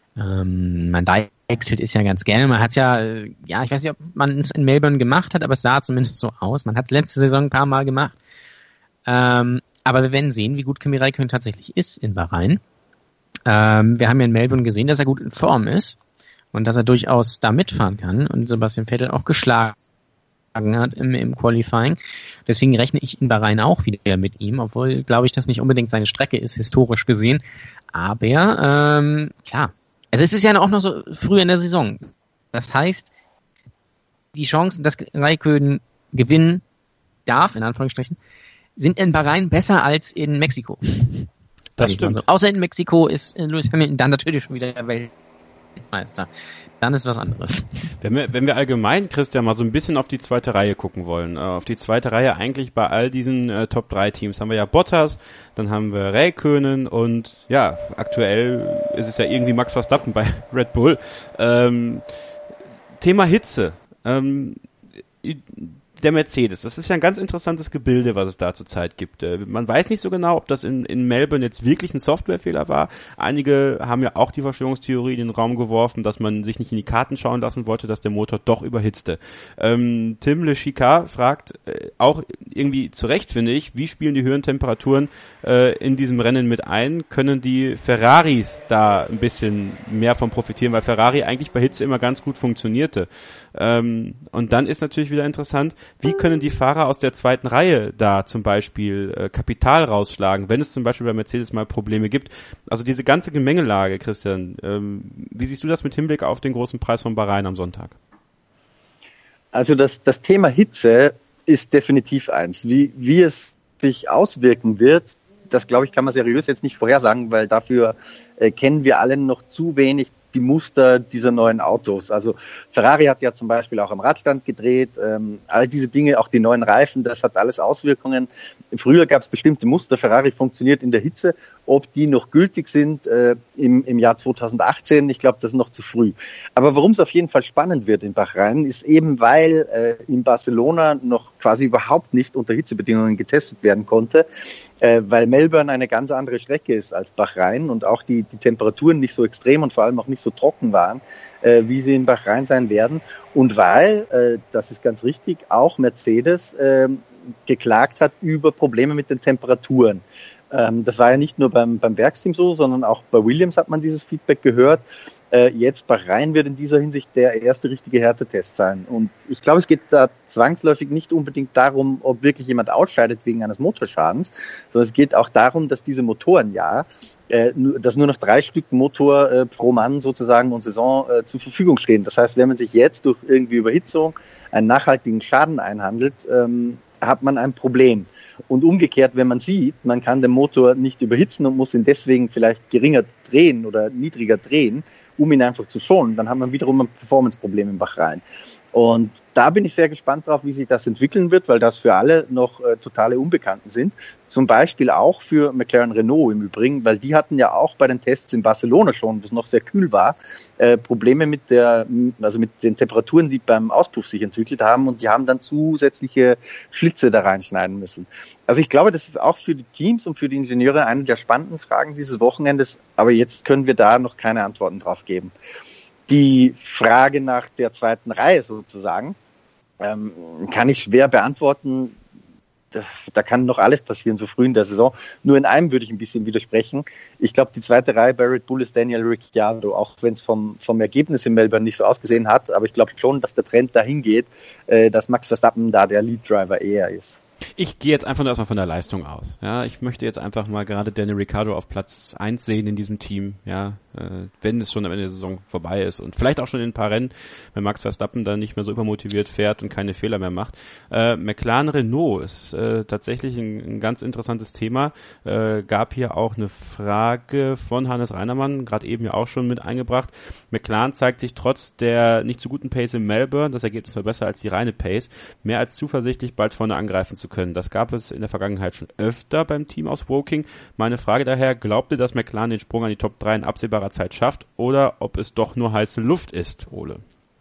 Ähm, man wechselt ist ja ganz gerne. Man hat ja, äh, ja, ich weiß nicht, ob man es in Melbourne gemacht hat, aber es sah zumindest so aus. Man hat es letzte Saison ein paar Mal gemacht. Ähm, aber wir werden sehen, wie gut Kimi Räikkönen tatsächlich ist in Bahrain. Ähm, wir haben ja in Melbourne gesehen, dass er gut in Form ist und dass er durchaus da mitfahren kann und Sebastian Vettel auch geschlagen hat im, im Qualifying. Deswegen rechne ich in Bahrain auch wieder mit ihm, obwohl, glaube ich, das nicht unbedingt seine Strecke ist, historisch gesehen. Aber, ähm, klar. Also es ist ja auch noch so früh in der Saison. Das heißt, die Chancen, dass Räikkönen gewinnen darf, in Anführungsstrichen, sind in Bahrain besser als in Mexiko. Das stimmt. Also, außer in Mexiko ist Lewis Hamilton dann natürlich schon wieder der Weltmeister. Dann ist was anderes. Wenn wir, wenn wir allgemein, Christian, mal so ein bisschen auf die zweite Reihe gucken wollen, äh, auf die zweite Reihe eigentlich bei all diesen äh, Top drei Teams, haben wir ja Bottas, dann haben wir Räikkönen und ja, aktuell ist es ja irgendwie Max Verstappen bei Red Bull. Ähm, Thema Hitze. Ähm, der Mercedes, das ist ja ein ganz interessantes Gebilde, was es da zurzeit gibt. Man weiß nicht so genau, ob das in, in Melbourne jetzt wirklich ein Softwarefehler war. Einige haben ja auch die Verschwörungstheorie in den Raum geworfen, dass man sich nicht in die Karten schauen lassen wollte, dass der Motor doch überhitzte. Ähm, Tim Le Chicard fragt äh, auch irgendwie zu Recht, finde ich, wie spielen die höheren Temperaturen äh, in diesem Rennen mit ein? Können die Ferraris da ein bisschen mehr von profitieren, weil Ferrari eigentlich bei Hitze immer ganz gut funktionierte. Ähm, und dann ist natürlich wieder interessant, wie können die Fahrer aus der zweiten Reihe da zum Beispiel äh, Kapital rausschlagen, wenn es zum Beispiel bei Mercedes mal Probleme gibt. Also diese ganze Gemengelage, Christian, ähm, wie siehst du das mit Hinblick auf den großen Preis von Bahrain am Sonntag? Also das, das Thema Hitze ist definitiv eins. Wie, wie es sich auswirken wird, das glaube ich, kann man seriös jetzt nicht vorhersagen, weil dafür äh, kennen wir alle noch zu wenig die Muster dieser neuen Autos. Also Ferrari hat ja zum Beispiel auch am Radstand gedreht, ähm, all diese Dinge, auch die neuen Reifen, das hat alles Auswirkungen. Früher gab es bestimmte Muster, Ferrari funktioniert in der Hitze, ob die noch gültig sind äh, im, im Jahr zweitausendachtzehn, ich glaube, das ist noch zu früh. Aber warum es auf jeden Fall spannend wird in Bahrain, ist eben, weil äh, in Barcelona noch quasi überhaupt nicht unter Hitzebedingungen getestet werden konnte, äh, weil Melbourne eine ganz andere Strecke ist als Bahrain und auch die, die Temperaturen nicht so extrem und vor allem auch nicht so trocken waren, äh, wie sie in Bahrain sein werden. Und weil, äh, das ist ganz richtig, auch Mercedes äh, geklagt hat über Probleme mit den Temperaturen. Ähm, das war ja nicht nur beim, beim Werksteam so, sondern auch bei Williams hat man dieses Feedback gehört. Äh, jetzt Bahrain wird in dieser Hinsicht der erste richtige Härtetest sein. Und ich glaube, es geht da zwangsläufig nicht unbedingt darum, ob wirklich jemand ausscheidet wegen eines Motorschadens, sondern es geht auch darum, dass diese Motoren ja, äh, dass nur noch drei Stück Motor äh, pro Mann sozusagen und Saison äh, zur Verfügung stehen. Das heißt, wenn man sich jetzt durch irgendwie Überhitzung einen nachhaltigen Schaden einhandelt, ähm, hat man ein Problem. Und umgekehrt, wenn man sieht, man kann den Motor nicht überhitzen und muss ihn deswegen vielleicht geringer drehen oder niedriger drehen, um ihn einfach zu schonen, dann haben wir wiederum ein Performance-Problem in Bahrain. Und da bin ich sehr gespannt drauf, wie sich das entwickeln wird, weil das für alle noch äh, totale Unbekannten sind. Zum Beispiel auch für McLaren Renault im Übrigen, weil die hatten ja auch bei den Tests in Barcelona schon, wo es noch sehr kühl war, äh, Probleme mit der, also mit den Temperaturen, die beim Auspuff sich entwickelt haben, und die haben dann zusätzliche Schlitze da reinschneiden müssen. Also ich glaube, das ist auch für die Teams und für die Ingenieure eine der spannenden Fragen dieses Wochenendes, aber jetzt können wir da noch keine Antworten drauf geben. Die Frage nach der zweiten Reihe sozusagen ähm, kann ich schwer beantworten. Da, da kann noch alles passieren, so früh in der Saison. Nur in einem würde ich ein bisschen widersprechen. Ich glaube, die zweite Reihe bei Red Bull ist Daniel Ricciardo, auch wenn es vom, vom Ergebnis in Melbourne nicht so ausgesehen hat. Aber ich glaube schon, dass der Trend dahin geht, äh, dass Max Verstappen da der Lead-Driver eher ist. Ich gehe jetzt einfach nur erstmal von der Leistung aus. Ja, ich möchte jetzt einfach mal gerade Daniel Ricciardo auf Platz eins sehen in diesem Team. Ja, äh, wenn es schon am Ende der Saison vorbei ist und vielleicht auch schon in ein paar Rennen, wenn Max Verstappen dann nicht mehr so übermotiviert fährt und keine Fehler mehr macht. Äh, McLaren Renault ist äh, tatsächlich ein, ein ganz interessantes Thema. Äh, gab hier auch eine Frage von Hannes Reinermann, gerade eben ja auch schon mit eingebracht. McLaren zeigt sich trotz der nicht so guten Pace in Melbourne, das Ergebnis war besser als die reine Pace, mehr als zuversichtlich, bald vorne angreifen zu können. Das gab es in der Vergangenheit schon öfter beim Team aus Woking. Meine Frage daher, glaubt ihr, dass McLaren den Sprung an die Top drei in absehbarer Zeit schafft oder ob es doch nur heiße Luft ist, Ole?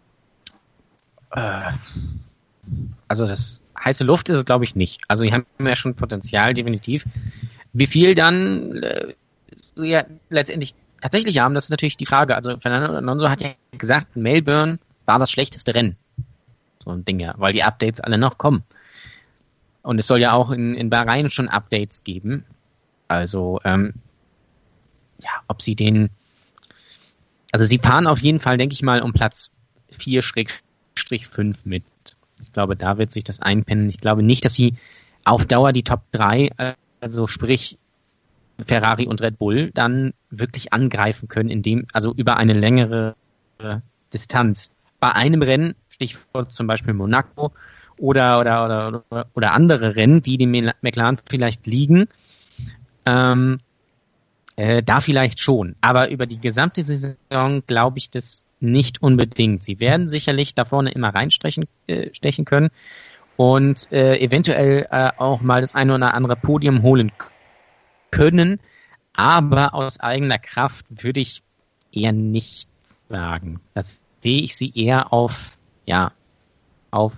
Also das heiße Luft ist es, glaube ich, nicht. Also die haben ja schon Potenzial, definitiv. Wie viel dann äh, so ja letztendlich tatsächlich haben, das ist natürlich die Frage. Also Fernando Alonso hat ja gesagt, Melbourne war das schlechteste Rennen. So ein Ding ja, weil die Updates alle noch kommen. Und es soll ja auch in, in Bahrain schon Updates geben. Also, ähm, ja, ob sie den, also sie fahren auf jeden Fall, denke ich mal, um Platz vier Schrägstrich fünf mit. Ich glaube, da wird sich das einpennen. Ich glaube nicht, dass sie auf Dauer die Top drei, also sprich Ferrari und Red Bull, dann wirklich angreifen können, indem, also über eine längere Distanz. Bei einem Rennen, Stichwort zum Beispiel Monaco oder, oder, oder, oder, oder andere Rennen, die dem McLaren vielleicht liegen, ähm, äh, da vielleicht schon. Aber über die gesamte Saison glaube ich das nicht unbedingt. Sie werden sicherlich da vorne immer reinstechen äh, stechen können und äh, eventuell äh, auch mal das eine oder andere Podium holen können, aber aus eigener Kraft würde ich eher nicht sagen. Das sehe ich sie eher auf, ja, auf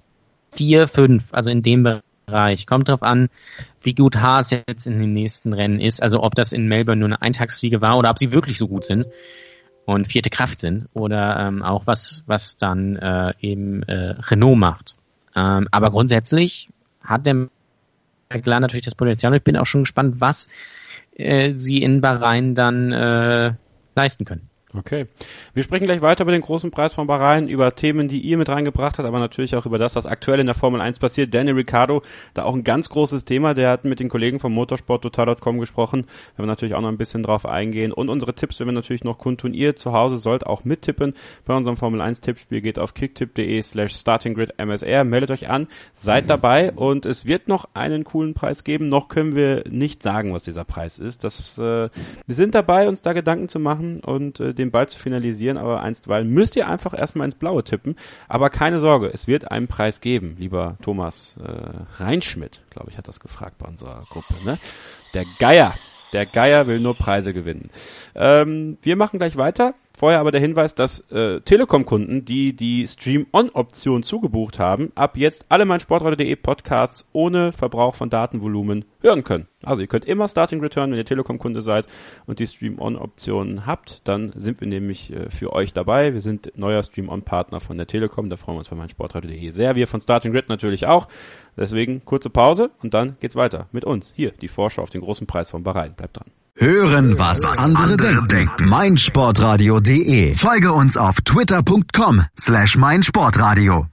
vier, fünf, also in dem Bereich. Kommt drauf an, wie gut Haas jetzt in den nächsten Rennen ist, also ob das in Melbourne nur eine Eintagsfliege war oder ob sie wirklich so gut sind und vierte Kraft sind oder ähm, auch was, was dann äh, eben äh, Renault macht. Ähm, aber grundsätzlich hat der McLaren natürlich das Potenzial. Ich bin auch schon gespannt, was äh, sie in Bahrain dann äh, leisten können. Okay. Wir sprechen gleich weiter über den großen Preis von Bahrain, über Themen, die ihr mit reingebracht habt, aber natürlich auch über das, was aktuell in der Formel eins passiert. Daniel Ricciardo, da auch ein ganz großes Thema, der hat mit den Kollegen vom motorsport total Punkt com gesprochen, werden wir natürlich auch noch ein bisschen drauf eingehen und unsere Tipps werden wir natürlich noch kundtun. Ihr zu Hause sollt auch mittippen bei unserem Formel eins Tippspiel, geht auf kicktipp.de slash startinggridmsr, meldet euch an, seid dabei und es wird noch einen coolen Preis geben, noch können wir nicht sagen, was dieser Preis ist. Das, äh, wir sind dabei, uns da Gedanken zu machen und äh, den Ball zu finalisieren, aber einstweilen müsst ihr einfach erstmal ins Blaue tippen. Aber keine Sorge, es wird einen Preis geben, lieber Thomas äh, Reinschmidt, glaube ich, hat das gefragt bei unserer Gruppe. Ne? Der Geier, der Geier will nur Preise gewinnen. Ähm, wir machen gleich weiter. Vorher aber der Hinweis, dass äh, Telekom-Kunden, die die Stream-On-Option zugebucht haben, ab jetzt alle meinsportradio.de Podcasts ohne Verbrauch von Datenvolumen hören können. Also ihr könnt immer Starting Grid hören, wenn ihr Telekom-Kunde seid und die Stream-On-Option habt, dann sind wir nämlich äh, für euch dabei. Wir sind neuer Stream-On-Partner von der Telekom, da freuen wir uns bei meinsportradio.de sehr. Wir von Starting Grid natürlich auch. Deswegen kurze Pause und dann geht's weiter mit uns. Hier, die Vorschau auf den großen Preis von Bahrain. Bleibt dran. Hören, was andere denken. meinsportradio.de. Folge uns auf twitter.com slash meinsportradio.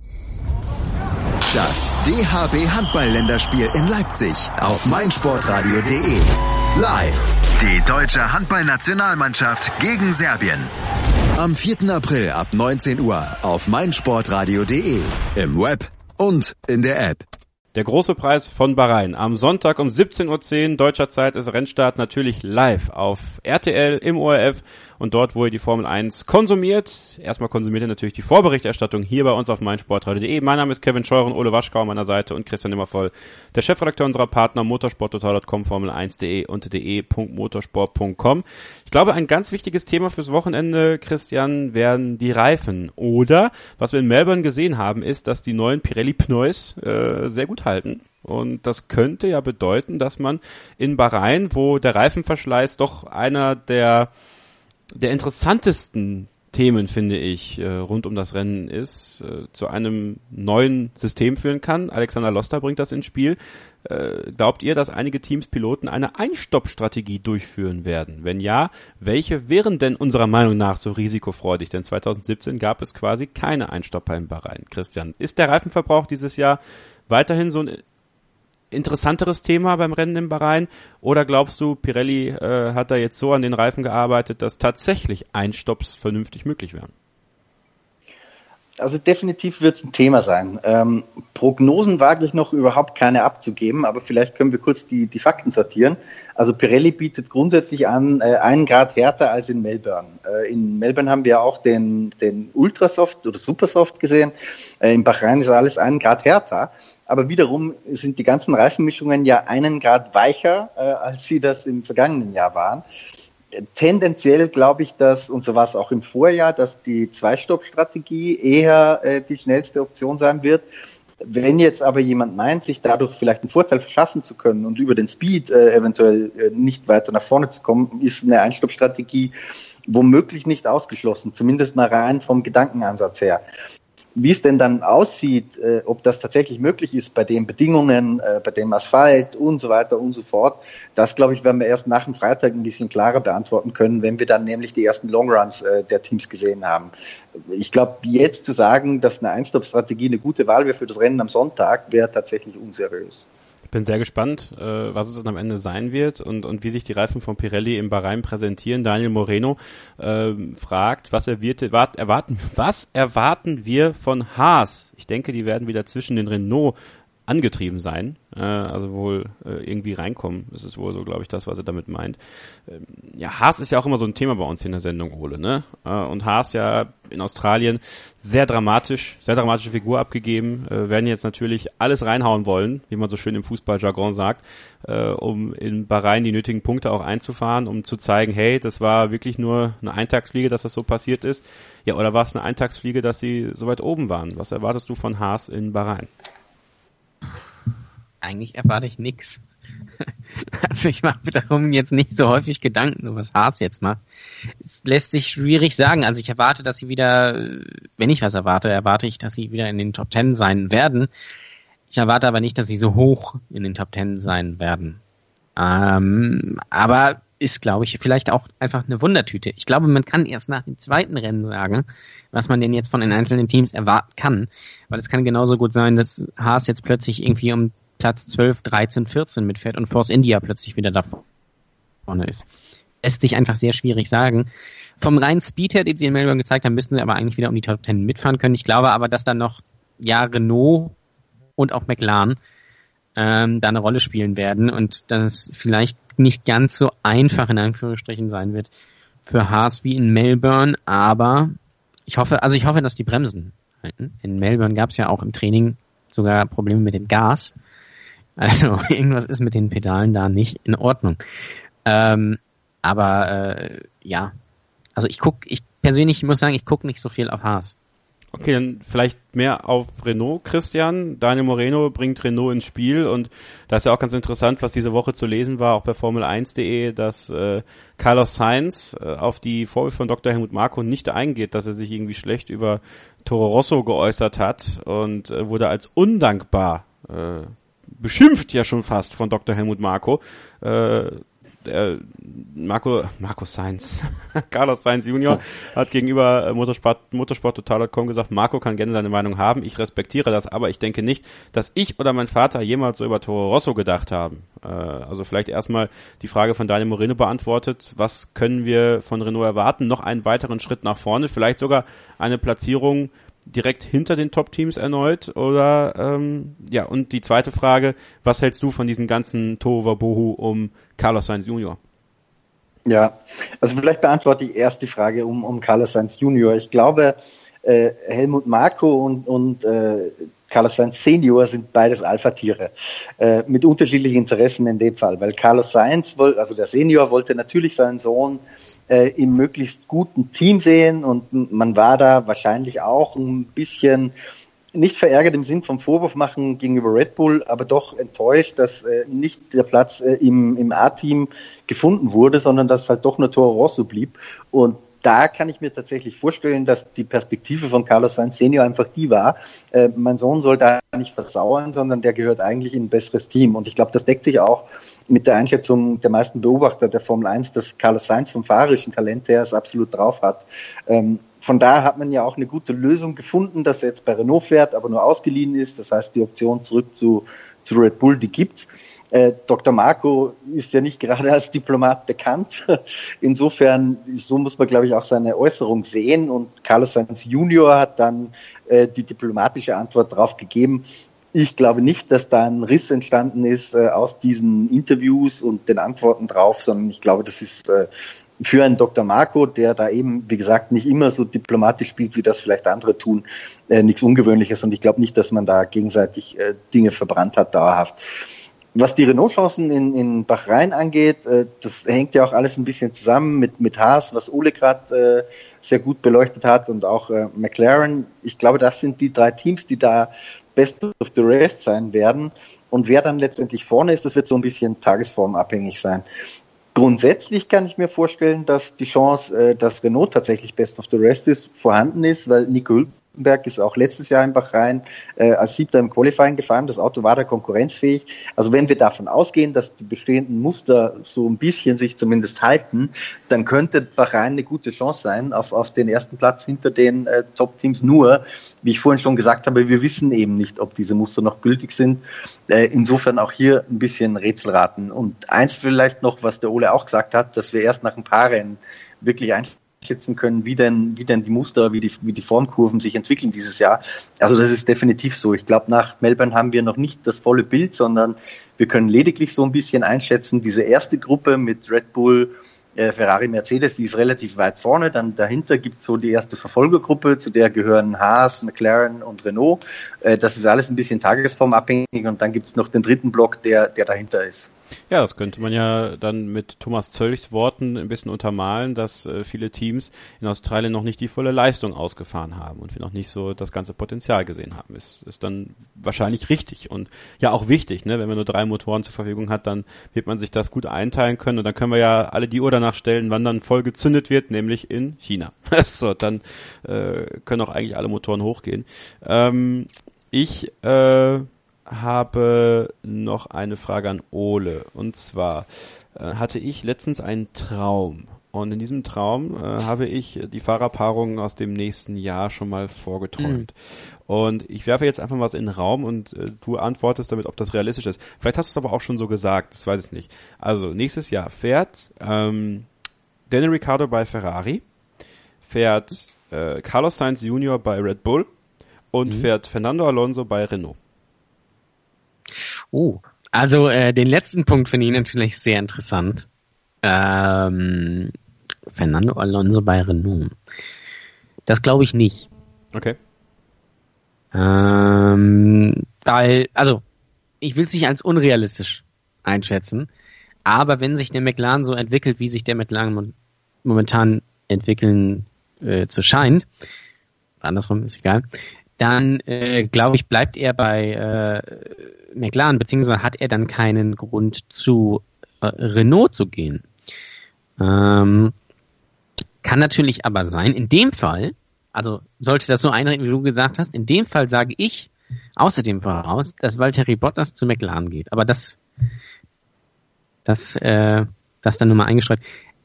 Das D H B Handball-Länderspiel in Leipzig auf meinsportradio.de. Live. Die deutsche Handballnationalmannschaft gegen Serbien. Am vierten April ab neunzehn Uhr auf meinsportradio.de. Im Web und in der App. Der große Preis von Bahrain. Am Sonntag um siebzehn Uhr zehn deutscher Zeit ist Rennstart natürlich live auf R T L im O R F und dort, wo ihr die Formel eins konsumiert. Erstmal konsumiert ihr natürlich die Vorberichterstattung hier bei uns auf meinsportradio.de. Mein Name ist Kevin Scheuren, Ole Waschkau an meiner Seite und Christian Nimmervoll, der Chefredakteur unserer Partner motorsport total Punkt com, formel eins punkt de und de punkt motorsport punkt com. Ich glaube, ein ganz wichtiges Thema fürs Wochenende, Christian, werden die Reifen. Oder, was wir in Melbourne gesehen haben, ist, dass die neuen Pirelli Pneus äh, sehr gut halten. Und das könnte ja bedeuten, dass man in Bahrain, wo der Reifenverschleiß doch einer der, der interessantesten Themen, finde ich, äh, rund um das Rennen ist, äh, zu einem neuen System führen kann. Alexander Loster bringt das ins Spiel. Äh, glaubt ihr, dass einige Teams, Piloten eine Einstoppstrategie durchführen werden? Wenn ja, welche wären denn unserer Meinung nach so risikofreudig? Denn zwanzig siebzehn gab es quasi keine Einstopper in Bahrain. Christian, ist der Reifenverbrauch dieses Jahr weiterhin so ein interessanteres Thema beim Rennen in Bahrain? Oder glaubst du, Pirelli äh, hat da jetzt so an den Reifen gearbeitet, dass tatsächlich Einstopps vernünftig möglich wären? Also definitiv wird es ein Thema sein. Ähm, Prognosen wage ich noch überhaupt keine abzugeben, aber vielleicht können wir kurz die, die Fakten sortieren. Also Pirelli bietet grundsätzlich an, äh, einen Grad härter als in Melbourne. Äh, in Melbourne haben wir auch den, den Ultrasoft oder Supersoft gesehen. Äh, in Bahrain ist alles einen Grad härter. Aber wiederum sind die ganzen Reifenmischungen ja einen Grad weicher, äh, als sie das im vergangenen Jahr waren. Tendenziell glaube ich, dass, und so war es auch im Vorjahr, dass die Zwei-Stopp-Strategie eher äh, die schnellste Option sein wird. Wenn jetzt aber jemand meint, sich dadurch vielleicht einen Vorteil verschaffen zu können und über den Speed äh, eventuell äh, nicht weiter nach vorne zu kommen, ist eine Einstopp-Strategie womöglich nicht ausgeschlossen, zumindest mal rein vom Gedankenansatz her. Wie es denn dann aussieht, äh, ob das tatsächlich möglich ist bei den Bedingungen, äh, bei dem Asphalt und so weiter und so fort, das, glaube ich, werden wir erst nach dem Freitag ein bisschen klarer beantworten können, wenn wir dann nämlich die ersten Longruns äh, der Teams gesehen haben. Ich glaube, jetzt zu sagen, dass eine Ein-Stop-Strategie eine gute Wahl wäre für das Rennen am Sonntag, wäre tatsächlich unseriös. Ich bin sehr gespannt, äh, was es dann am Ende sein wird und, und wie sich die Reifen von Pirelli in Bahrain präsentieren. Daniel Moreno äh, fragt, was, erwirte, wart, erwarten, was erwarten wir von Haas? Ich denke, die werden wieder zwischen den Renault angetrieben sein, äh, also wohl äh, irgendwie reinkommen. Das ist wohl so, glaube ich, das, was er damit meint. Ähm, ja, Haas ist ja auch immer so ein Thema bei uns hier in der Sendung, Ole, ne? Äh, und Haas ja in Australien sehr dramatisch, sehr dramatische Figur abgegeben, äh, werden jetzt natürlich alles reinhauen wollen, wie man so schön im Fußballjargon sagt, äh, um in Bahrain die nötigen Punkte auch einzufahren, um zu zeigen, hey, das war wirklich nur eine Eintagsfliege, dass das so passiert ist. Ja, oder war es eine Eintagsfliege, dass sie so weit oben waren? Was erwartest du von Haas in Bahrain? Eigentlich erwarte ich nix. Also ich mache mir darum jetzt nicht so häufig Gedanken, was Haas jetzt macht. Es lässt sich schwierig sagen. Also ich erwarte, dass sie wieder, wenn ich was erwarte, erwarte ich, dass sie wieder in den Top Ten sein werden. Ich erwarte aber nicht, dass sie so hoch in den Top Ten sein werden. Ähm, aber ist, glaube ich, vielleicht auch einfach eine Wundertüte. Ich glaube, man kann erst nach dem zweiten Rennen sagen, was man denn jetzt von den einzelnen Teams erwarten kann. Weil es kann genauso gut sein, dass Haas jetzt plötzlich irgendwie um Platz zwölf, dreizehn, vierzehn mitfährt und Force India plötzlich wieder da vorne ist. Lässt sich einfach sehr schwierig sagen. Vom reinen Speed her, den sie in Melbourne gezeigt haben, müssten sie aber eigentlich wieder um die Top Ten mitfahren können. Ich glaube aber, dass dann noch ja Renault und auch McLaren ähm, da eine Rolle spielen werden und dass es vielleicht nicht ganz so einfach in Anführungsstrichen sein wird für Haas wie in Melbourne, aber ich hoffe, also ich hoffe, dass die Bremsen halten. In Melbourne gab es ja auch im Training sogar Probleme mit dem Gas. Also irgendwas ist mit den Pedalen da nicht in Ordnung. Ähm, aber äh, ja, also ich guck, ich persönlich muss sagen, ich gucke nicht so viel auf Haas. Okay, dann vielleicht mehr auf Renault, Christian. Daniel Moreno bringt Renault ins Spiel und da ist ja auch ganz interessant, was diese Woche zu lesen war, auch bei Formel eins punkt de, dass äh, Carlos Sainz äh, auf die Vorwürfe von Doktor Helmut Marko nicht eingeht, dass er sich irgendwie schlecht über Toro Rosso geäußert hat und äh, wurde als undankbar äh, beschimpft ja schon fast von Doktor Helmut Marko. Äh, der Marco, Marco Sainz, Carlos Sainz Junior hat gegenüber Motorsport, Motorsport Total Punkt com gesagt, Marco kann gerne seine Meinung haben, ich respektiere das, aber ich denke nicht, dass ich oder mein Vater jemals so über Toro Rosso gedacht haben. Äh, also vielleicht erstmal die Frage von Daniel Moreno beantwortet, was können wir von Renault erwarten? Noch einen weiteren Schritt nach vorne, vielleicht sogar eine Platzierung direkt hinter den Top-Teams erneut oder ähm, ja, und die zweite Frage, was hältst du von diesen ganzen Tohuwabohu um Carlos Sainz Junior? Ja, also vielleicht beantworte ich erst die Frage um, um Carlos Sainz Junior. Ich glaube, äh, Helmut Marko und, und äh, Carlos Sainz Senior sind beides Alpha-Tiere, äh, mit unterschiedlichen Interessen in dem Fall, weil Carlos Sainz, also der Senior, wollte natürlich seinen Sohn äh, im möglichst guten Team sehen und man war da wahrscheinlich auch ein bisschen nicht verärgert im Sinn vom Vorwurf machen gegenüber Red Bull, aber doch enttäuscht, dass äh, nicht der Platz äh, im, im A-Team gefunden wurde, sondern dass halt doch nur Toro Rosso blieb. Und da kann ich mir tatsächlich vorstellen, dass die Perspektive von Carlos Sainz Senior einfach die war, äh, mein Sohn soll da nicht versauern, sondern der gehört eigentlich in ein besseres Team. Und ich glaube, das deckt sich auch mit der Einschätzung der meisten Beobachter der Formel eins, dass Carlos Sainz vom fahrerischen Talent her es absolut drauf hat. Ähm, Von daher hat man ja auch eine gute Lösung gefunden, dass er jetzt bei Renault fährt, aber nur ausgeliehen ist. Das heißt, die Option zurück zu, zu Red Bull, die gibt's. Äh, Doktor Marko ist ja nicht gerade als Diplomat bekannt. Insofern, so muss man, glaube ich, auch seine Äußerung sehen. Und Carlos Sainz Junior hat dann äh, die diplomatische Antwort darauf gegeben. Ich glaube nicht, dass da ein Riss entstanden ist äh, aus diesen Interviews und den Antworten drauf, sondern ich glaube, das ist äh, für einen Doktor Marko, der da eben, wie gesagt, nicht immer so diplomatisch spielt, wie das vielleicht andere tun, äh, nichts Ungewöhnliches. Und ich glaube nicht, dass man da gegenseitig äh, Dinge verbrannt hat, dauerhaft. Was die Renault-Chancen in, in Bahrain angeht, äh, das hängt ja auch alles ein bisschen zusammen mit, mit Haas, was Ole gerade äh, sehr gut beleuchtet hat und auch äh, McLaren. Ich glaube, das sind die drei Teams, die da best of the rest sein werden. Und wer dann letztendlich vorne ist, das wird so ein bisschen tagesformabhängig sein. Grundsätzlich kann ich mir vorstellen, dass die Chance, dass Renault tatsächlich best of the rest ist, vorhanden ist, weil Nico Hülkenberg ist auch letztes Jahr in Bahrain äh, als Siebter im Qualifying gefahren. Das Auto war da konkurrenzfähig. Also wenn wir davon ausgehen, dass die bestehenden Muster so ein bisschen sich zumindest halten, dann könnte Bahrain eine gute Chance sein auf, auf den ersten Platz hinter den äh, Top-Teams. Nur, wie ich vorhin schon gesagt habe, wir wissen eben nicht, ob diese Muster noch gültig sind. Äh, insofern auch hier ein bisschen Rätselraten. Und eins vielleicht noch, was der Ole auch gesagt hat, dass wir erst nach ein paar Rennen wirklich einschätzen können, wie denn, wie denn die Muster, wie die, wie die Formkurven sich entwickeln dieses Jahr. Also das ist definitiv so. Ich glaube, nach Melbourne haben wir noch nicht das volle Bild, sondern wir können lediglich so ein bisschen einschätzen, diese erste Gruppe mit Red Bull, äh, Ferrari, Mercedes, die ist relativ weit vorne. Dann dahinter gibt es so die erste Verfolgergruppe, zu der gehören Haas, McLaren und Renault. Äh, das ist alles ein bisschen tagesformabhängig und dann gibt es noch den dritten Block, der, der dahinter ist. Ja, das könnte man ja dann mit Thomas Zöllichs Worten ein bisschen untermalen, dass äh, viele Teams in Australien noch nicht die volle Leistung ausgefahren haben und wir noch nicht so das ganze Potenzial gesehen haben. Ist, ist dann wahrscheinlich richtig und ja auch wichtig, ne? Wenn man nur drei Motoren zur Verfügung hat, dann wird man sich das gut einteilen können und dann können wir ja alle die Uhr danach stellen, wann dann voll gezündet wird, nämlich in China. So, dann äh, können auch eigentlich alle Motoren hochgehen. Ähm, ich äh, habe noch eine Frage an Ole. Und zwar äh, hatte ich letztens einen Traum. Und in diesem Traum äh, habe ich die Fahrerpaarungen aus dem nächsten Jahr schon mal vorgeträumt. Mhm. Und ich werfe jetzt einfach was in den Raum und äh, du antwortest damit, ob das realistisch ist. Vielleicht hast du es aber auch schon so gesagt, das weiß ich nicht. Also nächstes Jahr fährt ähm, Daniel Ricciardo bei Ferrari, fährt äh, Carlos Sainz Junior bei Red Bull und mhm. fährt Fernando Alonso bei Renault. Oh, also äh, den letzten Punkt finde ich natürlich sehr interessant. Ähm, Fernando Alonso bei Renault. Das glaube ich nicht. Okay. Ähm, weil, also, ich will es nicht als unrealistisch einschätzen, aber wenn sich der McLaren so entwickelt, wie sich der McLaren mo- momentan entwickeln äh, zu scheint, andersrum ist egal, dann äh, glaube ich, bleibt er bei äh, McLaren, beziehungsweise hat er dann keinen Grund zu äh, Renault zu gehen. Ähm, kann natürlich aber sein, in dem Fall, also sollte das so eintreten, wie du gesagt hast, in dem Fall sage ich außerdem voraus, dass Valtteri Bottas zu McLaren geht. Aber das, das, äh, das dann nur mal eingestreut.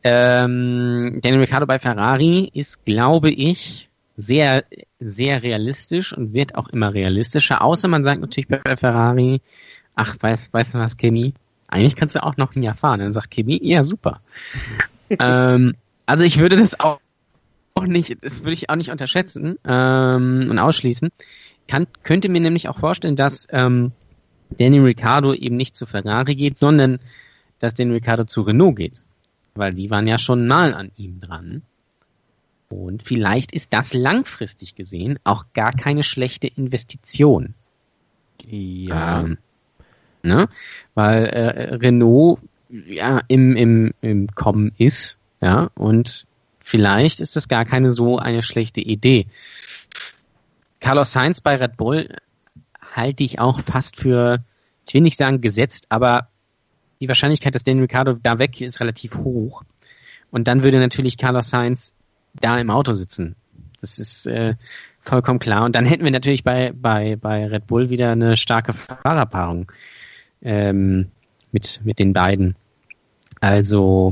Ähm, Daniel Ricciardo bei Ferrari ist, glaube ich, sehr, sehr realistisch und wird auch immer realistischer, außer man sagt natürlich bei Ferrari, ach, weißt, weißt du was, Kimi? Eigentlich kannst du auch noch ein Jahr fahren. Und dann sagt Kimi, ja, super. ähm, also ich würde das auch, auch nicht, das würde ich auch nicht unterschätzen ähm, und ausschließen. Kann, könnte mir nämlich auch vorstellen, dass ähm, Daniel Ricciardo eben nicht zu Ferrari geht, sondern dass Daniel Ricciardo zu Renault geht. Weil die waren ja schon mal an ihm dran. Und vielleicht ist das langfristig gesehen auch gar keine schlechte Investition. Ja. Ähm, ne? Weil äh, Renault ja im, im, im Kommen ist, ja, und vielleicht ist das gar keine so eine schlechte Idee. Carlos Sainz bei Red Bull halte ich auch fast für, ich will nicht sagen gesetzt, aber die Wahrscheinlichkeit, dass Daniel Ricciardo da weg ist, relativ hoch. Und dann würde natürlich Carlos Sainz da im Auto sitzen. Das ist äh, vollkommen klar. Und dann hätten wir natürlich bei bei bei Red Bull wieder eine starke Fahrerpaarung ähm, mit mit den beiden. Also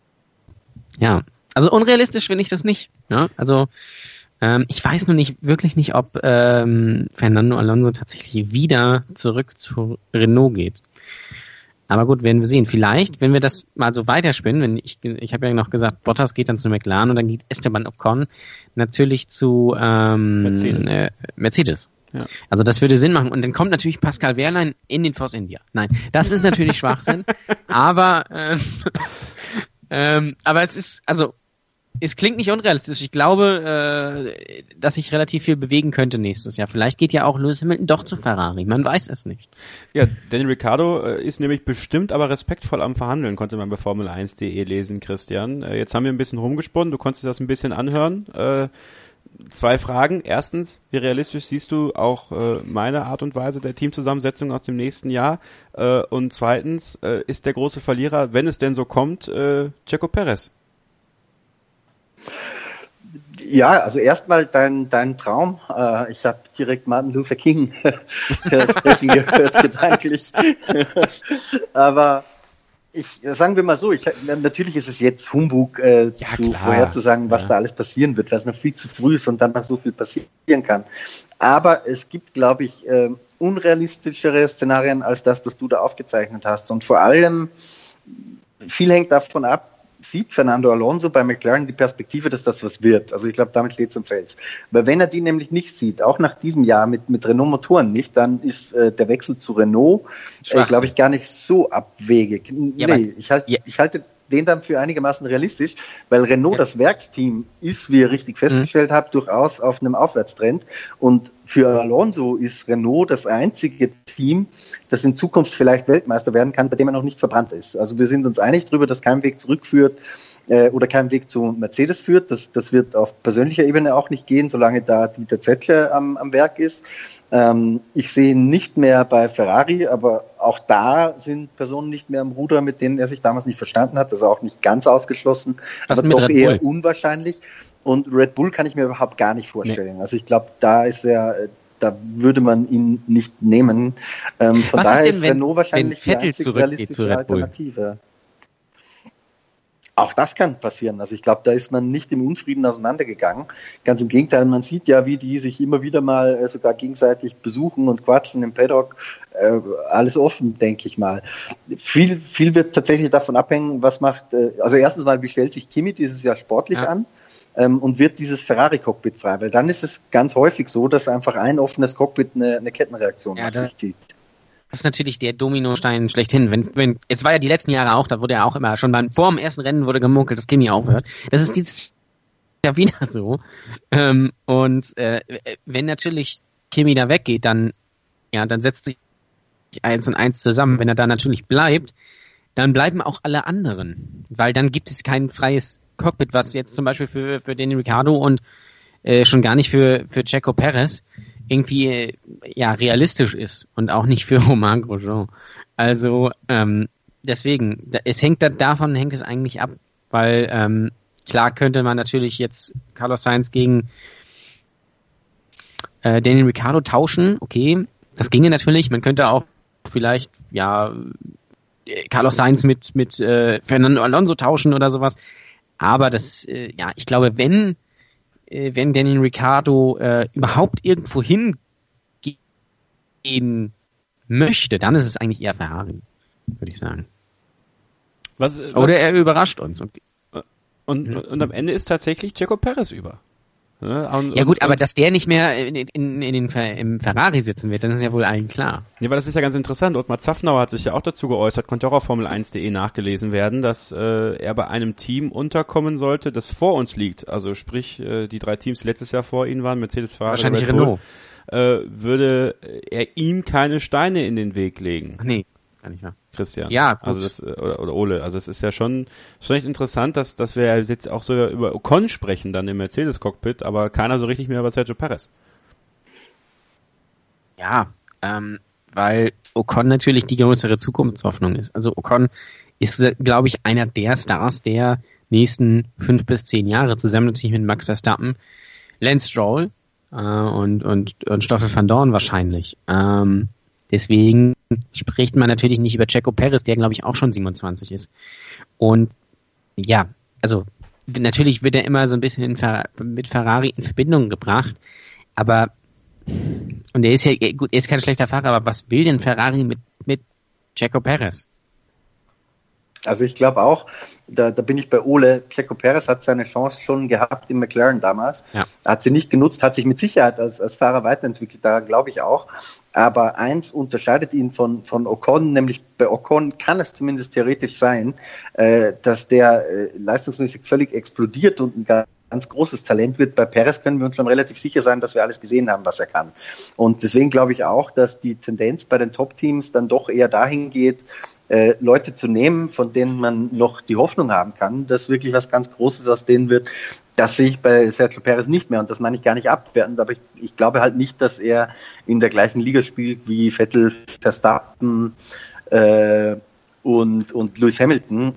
ja, also unrealistisch finde ich das nicht. Ja? Also ähm, ich weiß nur nicht wirklich nicht, ob ähm, Fernando Alonso tatsächlich wieder zurück zu Renault geht. Aber gut, werden wir sehen. Vielleicht, wenn wir das mal so weiterspinnen, wenn ich, ich habe ja noch gesagt, Bottas geht dann zu McLaren und dann geht Esteban Ocon natürlich zu ähm, Mercedes. Äh, Mercedes. Ja. Also das würde Sinn machen. Und dann kommt natürlich Pascal Wehrlein in den Force India. Nein, das ist natürlich Schwachsinn. Aber ähm, ähm, aber es ist, also es klingt nicht unrealistisch. Ich glaube, äh, dass sich relativ viel bewegen könnte nächstes Jahr. Vielleicht geht ja auch Lewis Hamilton doch zu Ferrari. Man weiß es nicht. Ja, Daniel Ricciardo äh, ist nämlich bestimmt, aber respektvoll am Verhandeln, konnte man bei Formel eins punkt de lesen, Christian. Äh, jetzt haben wir ein bisschen rumgesponnen. Du konntest das ein bisschen anhören. Äh, zwei Fragen. Erstens, wie realistisch siehst du auch äh, meine Art und Weise der Teamzusammensetzung aus dem nächsten Jahr? Äh, und zweitens, äh, ist der große Verlierer, wenn es denn so kommt, äh, Checo Perez? Ja, also erstmal dein, dein Traum. Äh, ich habe direkt Martin Luther King sprechen gehört, gedanklich. Aber ich, sagen wir mal so, ich, natürlich ist es jetzt Humbug, äh, ja, zu klar. vorherzusagen, was ja. da alles passieren wird, weil es noch viel zu früh ist und dann noch so viel passieren kann. Aber es gibt, glaube ich, äh, unrealistischere Szenarien als das, das du da aufgezeichnet hast. Und vor allem, viel hängt davon ab, sieht Fernando Alonso bei McLaren die Perspektive, dass das was wird. Also ich glaube, damit steht es am Fels. Weil wenn er die nämlich nicht sieht, auch nach diesem Jahr mit, mit Renault-Motoren nicht, dann ist äh, der Wechsel zu Renault, äh, glaube ich, gar nicht so abwegig. Ja, nee, ich, halt, ja. ich halte den dann für einigermaßen realistisch, weil Renault, ja. das Werksteam, ist, wie ihr richtig festgestellt mhm. habt, durchaus auf einem Aufwärtstrend. Und für Alonso ist Renault das einzige Team, das in Zukunft vielleicht Weltmeister werden kann, bei dem er noch nicht verbrannt ist. Also wir sind uns einig darüber, dass kein Weg zurückführt äh, oder kein Weg zu Mercedes führt. Das, das wird auf persönlicher Ebene auch nicht gehen, solange da Dieter Zetsche am, am Werk ist. Ähm, ich sehe ihn nicht mehr bei Ferrari, aber auch da sind Personen nicht mehr am Ruder, mit denen er sich damals nicht verstanden hat. Das ist auch nicht ganz ausgeschlossen, Was aber mit doch Red eher Bull? unwahrscheinlich. Und Red Bull kann ich mir überhaupt gar nicht vorstellen. Nee. Also ich glaube, da ist er, da würde man ihn nicht nehmen. Ähm, von Was daher ist, denn, ist wenn, Renault wahrscheinlich wenn Vettel die einzige zurückgeht realistische zu Red Bull? Alternative. Auch das kann passieren. Also ich glaube, da ist man nicht im Unfrieden auseinandergegangen. Ganz im Gegenteil, man sieht ja, wie die sich immer wieder mal äh, sogar gegenseitig besuchen und quatschen im Paddock. Äh, alles offen, denke ich mal. Viel, viel wird tatsächlich davon abhängen, was macht, äh, also erstens mal, wie stellt sich Kimi dieses Jahr sportlich ja. an? Ähm, und wird dieses Ferrari-Cockpit frei? Weil dann ist es ganz häufig so, dass einfach ein offenes Cockpit eine, eine Kettenreaktion ja, nach sich zieht. Das ist natürlich der Dominostein schlechthin. Wenn, wenn, es war ja die letzten Jahre auch, da wurde ja auch immer, schon beim, vor dem ersten Rennen wurde gemunkelt, dass Kimi aufhört. Das ist dieses Jahr wieder so. Ähm, und äh, wenn natürlich Kimi da weggeht, dann, ja, dann setzt sich eins und eins zusammen. Wenn er da natürlich bleibt, dann bleiben auch alle anderen. Weil dann gibt es kein freies Cockpit, was jetzt zum Beispiel für, für Daniel Ricciardo und äh, schon gar nicht für, für Checo Perez irgendwie ja realistisch ist und auch nicht für Romain Grosjean. Also ähm, deswegen, da, es hängt da, davon hängt es eigentlich ab, weil ähm, klar könnte man natürlich jetzt Carlos Sainz gegen äh, Daniel Ricciardo tauschen, okay, das ginge natürlich, man könnte auch vielleicht ja Carlos Sainz mit mit äh, Fernando Alonso tauschen oder sowas, aber das äh, ja, ich glaube, wenn wenn Daniel Ricciardo äh, überhaupt irgendwo hingehen möchte, dann ist es eigentlich eher Ferrari, würde ich sagen. Was, was, Oder er überrascht uns. Und, und, mhm. und am Ende ist tatsächlich Checo Perez über. Ja, und, ja gut, und, aber dass der nicht mehr in, in, in den Fer- im Ferrari sitzen wird, dann ist ja wohl allen klar. Ja, weil das ist ja ganz interessant. Ottmar Zafnauer hat sich ja auch dazu geäußert, konnte auch auf Formel eins punkt de nachgelesen werden, dass äh, er bei einem Team unterkommen sollte, das vor uns liegt. Also sprich, äh, die drei Teams, die letztes Jahr vor ihnen waren, Mercedes, Ferrari, wahrscheinlich Red Bull, Renault. Äh, würde er ihm keine Steine in den Weg legen. Ach nee, kann ich ja. Christian. Ja, gut. Also das, oder, oder Ole. Also es ist ja schon, schon echt interessant, dass, dass wir jetzt auch so über Ocon sprechen dann im Mercedes-Cockpit, aber keiner so richtig mehr über Sergio Perez. Ja, ähm, weil Ocon natürlich die größere Zukunftshoffnung ist. Also Ocon ist, glaube ich, einer der Stars der nächsten fünf bis zehn Jahre, zusammen natürlich mit Max Verstappen, Lance Stroll äh, und, und, und Stoffel van Dorn wahrscheinlich. Ähm, Deswegen spricht man natürlich nicht über Checo Perez, der glaube ich auch schon siebenundzwanzig ist. Und ja, also natürlich wird er immer so ein bisschen in Fer- mit Ferrari in Verbindung gebracht, aber und er ist ja gut, er ist kein schlechter Fahrer, aber was will denn Ferrari mit mit Checo Perez? Also ich glaube auch, da, da bin ich bei Ole, Checo Perez hat seine Chance schon gehabt im McLaren damals, ja. Hat sie nicht genutzt, hat sich mit Sicherheit als, als Fahrer weiterentwickelt, da glaube ich auch. Aber eins unterscheidet ihn von, von Ocon, nämlich bei Ocon kann es zumindest theoretisch sein, äh, dass der äh, leistungsmäßig völlig explodiert und ein ganz großes Talent wird. Bei Perez können wir uns schon relativ sicher sein, dass wir alles gesehen haben, was er kann. Und deswegen glaube ich auch, dass die Tendenz bei den Top-Teams dann doch eher dahin geht, äh, Leute zu nehmen, von denen man noch die Hoffnung haben kann, dass wirklich was ganz Großes aus denen wird. Das sehe ich bei Sergio Perez nicht mehr und das meine ich gar nicht abwertend, aber ich, ich glaube halt nicht, dass er in der gleichen Liga spielt wie Vettel, Verstappen äh, und, und Lewis Hamilton.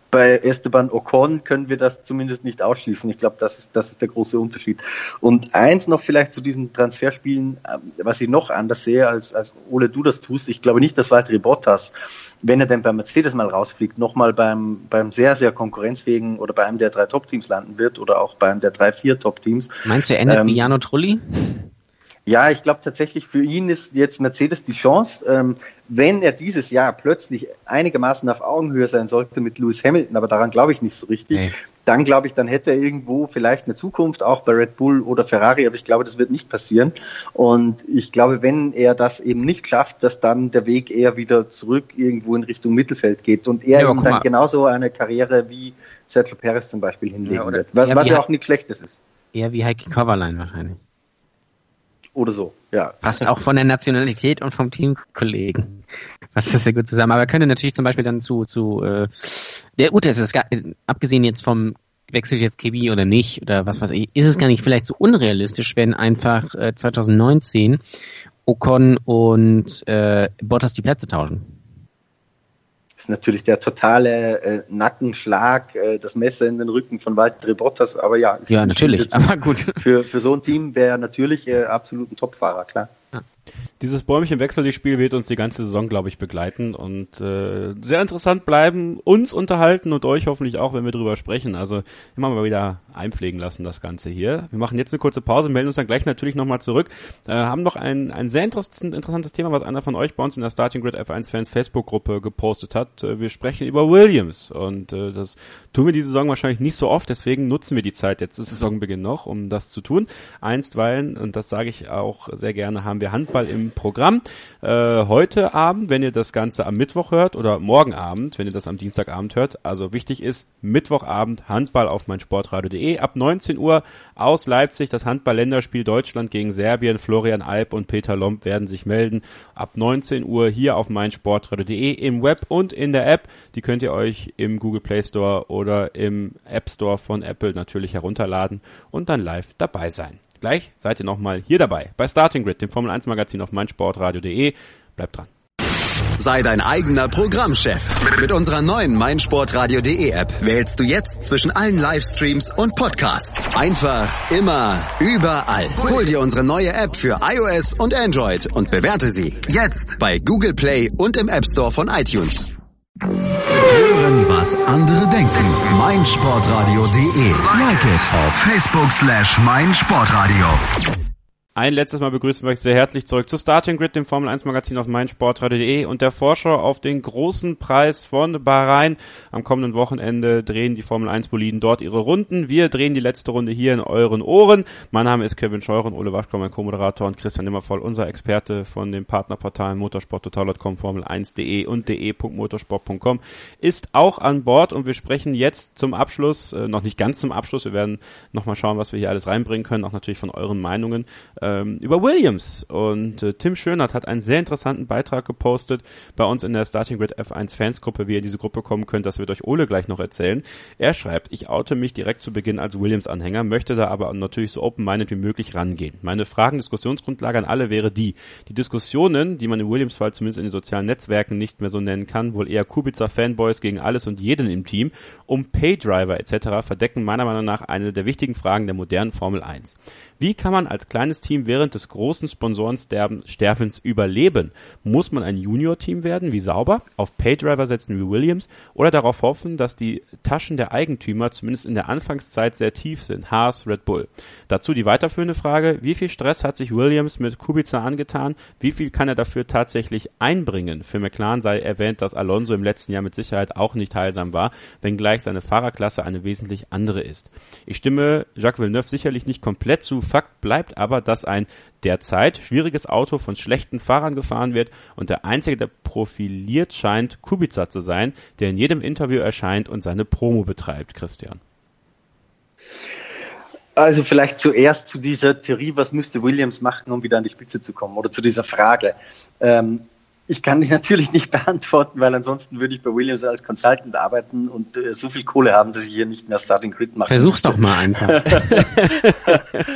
bei Esteban Ocon können wir das zumindest nicht ausschließen. Ich glaube, das ist, das ist der große Unterschied. Und eins noch vielleicht zu diesen Transferspielen, was ich noch anders sehe, als, als Ole, du das tust. Ich glaube nicht, dass Valtteri Bottas, wenn er denn beim Mercedes mal rausfliegt, nochmal beim, beim sehr, sehr konkurrenzfähigen oder bei einem der drei Top-Teams landen wird oder auch bei einem der drei, vier Top-Teams. Meinst du, er endet ähm, wie Jarno Trulli? Ja, ich glaube tatsächlich, für ihn ist jetzt Mercedes die Chance, ähm, wenn er dieses Jahr plötzlich einigermaßen auf Augenhöhe sein sollte mit Lewis Hamilton, aber daran glaube ich nicht so richtig, nee. dann glaube ich, dann hätte er irgendwo vielleicht eine Zukunft, auch bei Red Bull oder Ferrari, aber ich glaube, das wird nicht passieren. Und ich glaube, wenn er das eben nicht schafft, dass dann der Weg eher wieder zurück irgendwo in Richtung Mittelfeld geht und er ja, eben dann genauso eine Karriere wie Sergio Perez zum Beispiel hinlegen ja, wird, was, was ja auch nichts Schlechtes ist. Eher wie Heikki Kovalainen wahrscheinlich. Oder so, ja. Passt auch von der Nationalität und vom Teamkollegen. Passt das sehr gut zusammen. Aber er könnte natürlich zum Beispiel dann zu, zu äh, der gut, das ist gar, abgesehen jetzt vom wechselt jetzt K B oder nicht oder was weiß ich, ist es gar nicht vielleicht so unrealistisch, wenn einfach äh, zwanzig neunzehn Ocon und äh, Bottas die Plätze tauschen. Das ist natürlich der totale äh, Nackenschlag, äh, das Messer in den Rücken von Valtteri Bottas, aber ja. Ja, natürlich, aber gut. Für, für so ein Team wäre natürlich äh, absolut ein Topfahrer, klar. Ja. Dieses Bäumchen-Wechsel-Spiel wird uns die ganze Saison, glaube ich, begleiten und äh, sehr interessant bleiben, uns unterhalten und euch hoffentlich auch, wenn wir drüber sprechen. Also immer mal wieder einpflegen lassen, das Ganze hier. Wir machen jetzt eine kurze Pause, melden uns dann gleich natürlich nochmal zurück. Äh, haben noch ein, ein sehr interessant, interessantes Thema, was einer von euch bei uns in der Starting Grid F eins Fans Facebook-Gruppe gepostet hat. Äh, wir sprechen über Williams und äh, das tun wir diese Saison wahrscheinlich nicht so oft, deswegen nutzen wir die Zeit jetzt zu Saisonbeginn noch, um das zu tun. Einstweilen, und das sage ich auch sehr gerne, haben wir Handball im Programm. Äh, heute Abend, wenn ihr das Ganze am Mittwoch hört, oder morgen Abend, wenn ihr das am Dienstagabend hört, also wichtig ist, Mittwochabend Handball auf meinsportradio punkt de. Ab neunzehn Uhr aus Leipzig das Handball-Länderspiel Deutschland gegen Serbien. Florian Alp und Peter Lomb werden sich melden. Ab neunzehn Uhr hier auf meinsportradio punkt de im Web und in der App. Die könnt ihr euch im Google Play Store oder im App Store von Apple natürlich herunterladen und dann live dabei sein. Gleich seid ihr nochmal hier dabei bei Starting Grid, dem Formel eins Magazin auf meinsportradio punkt de. Bleibt dran. Sei dein eigener Programmchef. Mit unserer neuen meinsportradio punkt de App wählst du jetzt zwischen allen Livestreams und Podcasts. Einfach, immer, überall. Hol dir unsere neue App für iOS und Android und bewerte sie jetzt bei Google Play und im App Store von iTunes. Hören, was andere denken. meinsportradio punkt de. Like it auf Facebook slash meinsportradio. Ein letztes Mal begrüßen wir euch sehr herzlich zurück zu Starting Grid, dem Formel eins Magazin auf meinsportradio punkt de und der Vorschau auf den großen Preis von Bahrain. Am kommenden Wochenende drehen die Formel eins Boliden dort ihre Runden. Wir drehen die letzte Runde hier in euren Ohren. Mein Name ist Kevin Scheuren, Ole Waschkau, mein Co-Moderator, und Christian Nimmervoll, unser Experte von den Partnerportalen motorsport total punkt com, formel eins punkt de und de punkt motorsport punkt com ist auch an Bord, und wir sprechen jetzt zum Abschluss, äh, noch nicht ganz zum Abschluss, wir werden nochmal schauen, was wir hier alles reinbringen können, auch natürlich von euren Meinungen, äh, über Williams. Und äh, Tim Schönert hat einen sehr interessanten Beitrag gepostet bei uns in der Starting Grid F eins Fansgruppe. Wie ihr in diese Gruppe kommen könnt, das wird euch Ole gleich noch erzählen. Er schreibt: Ich oute mich direkt zu Beginn als Williams-Anhänger, möchte da aber natürlich so open-minded wie möglich rangehen. Meine Fragen, Diskussionsgrundlage an alle wäre die, die Diskussionen, die man im Williams-Fall zumindest in den sozialen Netzwerken nicht mehr so nennen kann, wohl eher Kubica-Fanboys gegen alles und jeden im Team, um Paydriver et cetera verdecken meiner Meinung nach eine der wichtigen Fragen der modernen Formel eins. Wie kann man als kleines Team während des großen Sponsorensterbens überleben? Muss man ein Junior-Team werden wie Sauber, auf Paydriver setzen wie Williams oder darauf hoffen, dass die Taschen der Eigentümer zumindest in der Anfangszeit sehr tief sind? Haas, Red Bull. Dazu die weiterführende Frage: Wie viel Stress hat sich Williams mit Kubica angetan? Wie viel kann er dafür tatsächlich einbringen? Für McLaren sei erwähnt, dass Alonso im letzten Jahr mit Sicherheit auch nicht heilsam war, wenngleich seine Fahrerklasse eine wesentlich andere ist. Ich stimme Jacques Villeneuve sicherlich nicht komplett zu. Fakt bleibt aber, dass ein derzeit schwieriges Auto von schlechten Fahrern gefahren wird und der Einzige, der profiliert scheint, Kubica zu sein, der in jedem Interview erscheint und seine Promo betreibt. Christian. Also vielleicht zuerst zu dieser Theorie, was müsste Williams machen, um wieder an die Spitze zu kommen, oder zu dieser Frage. Ähm, Ich kann die natürlich nicht beantworten, weil ansonsten würde ich bei Williams als Consultant arbeiten und äh, so viel Kohle haben, dass ich hier nicht mehr Starting Grid mache. Versuch's doch mal einfach.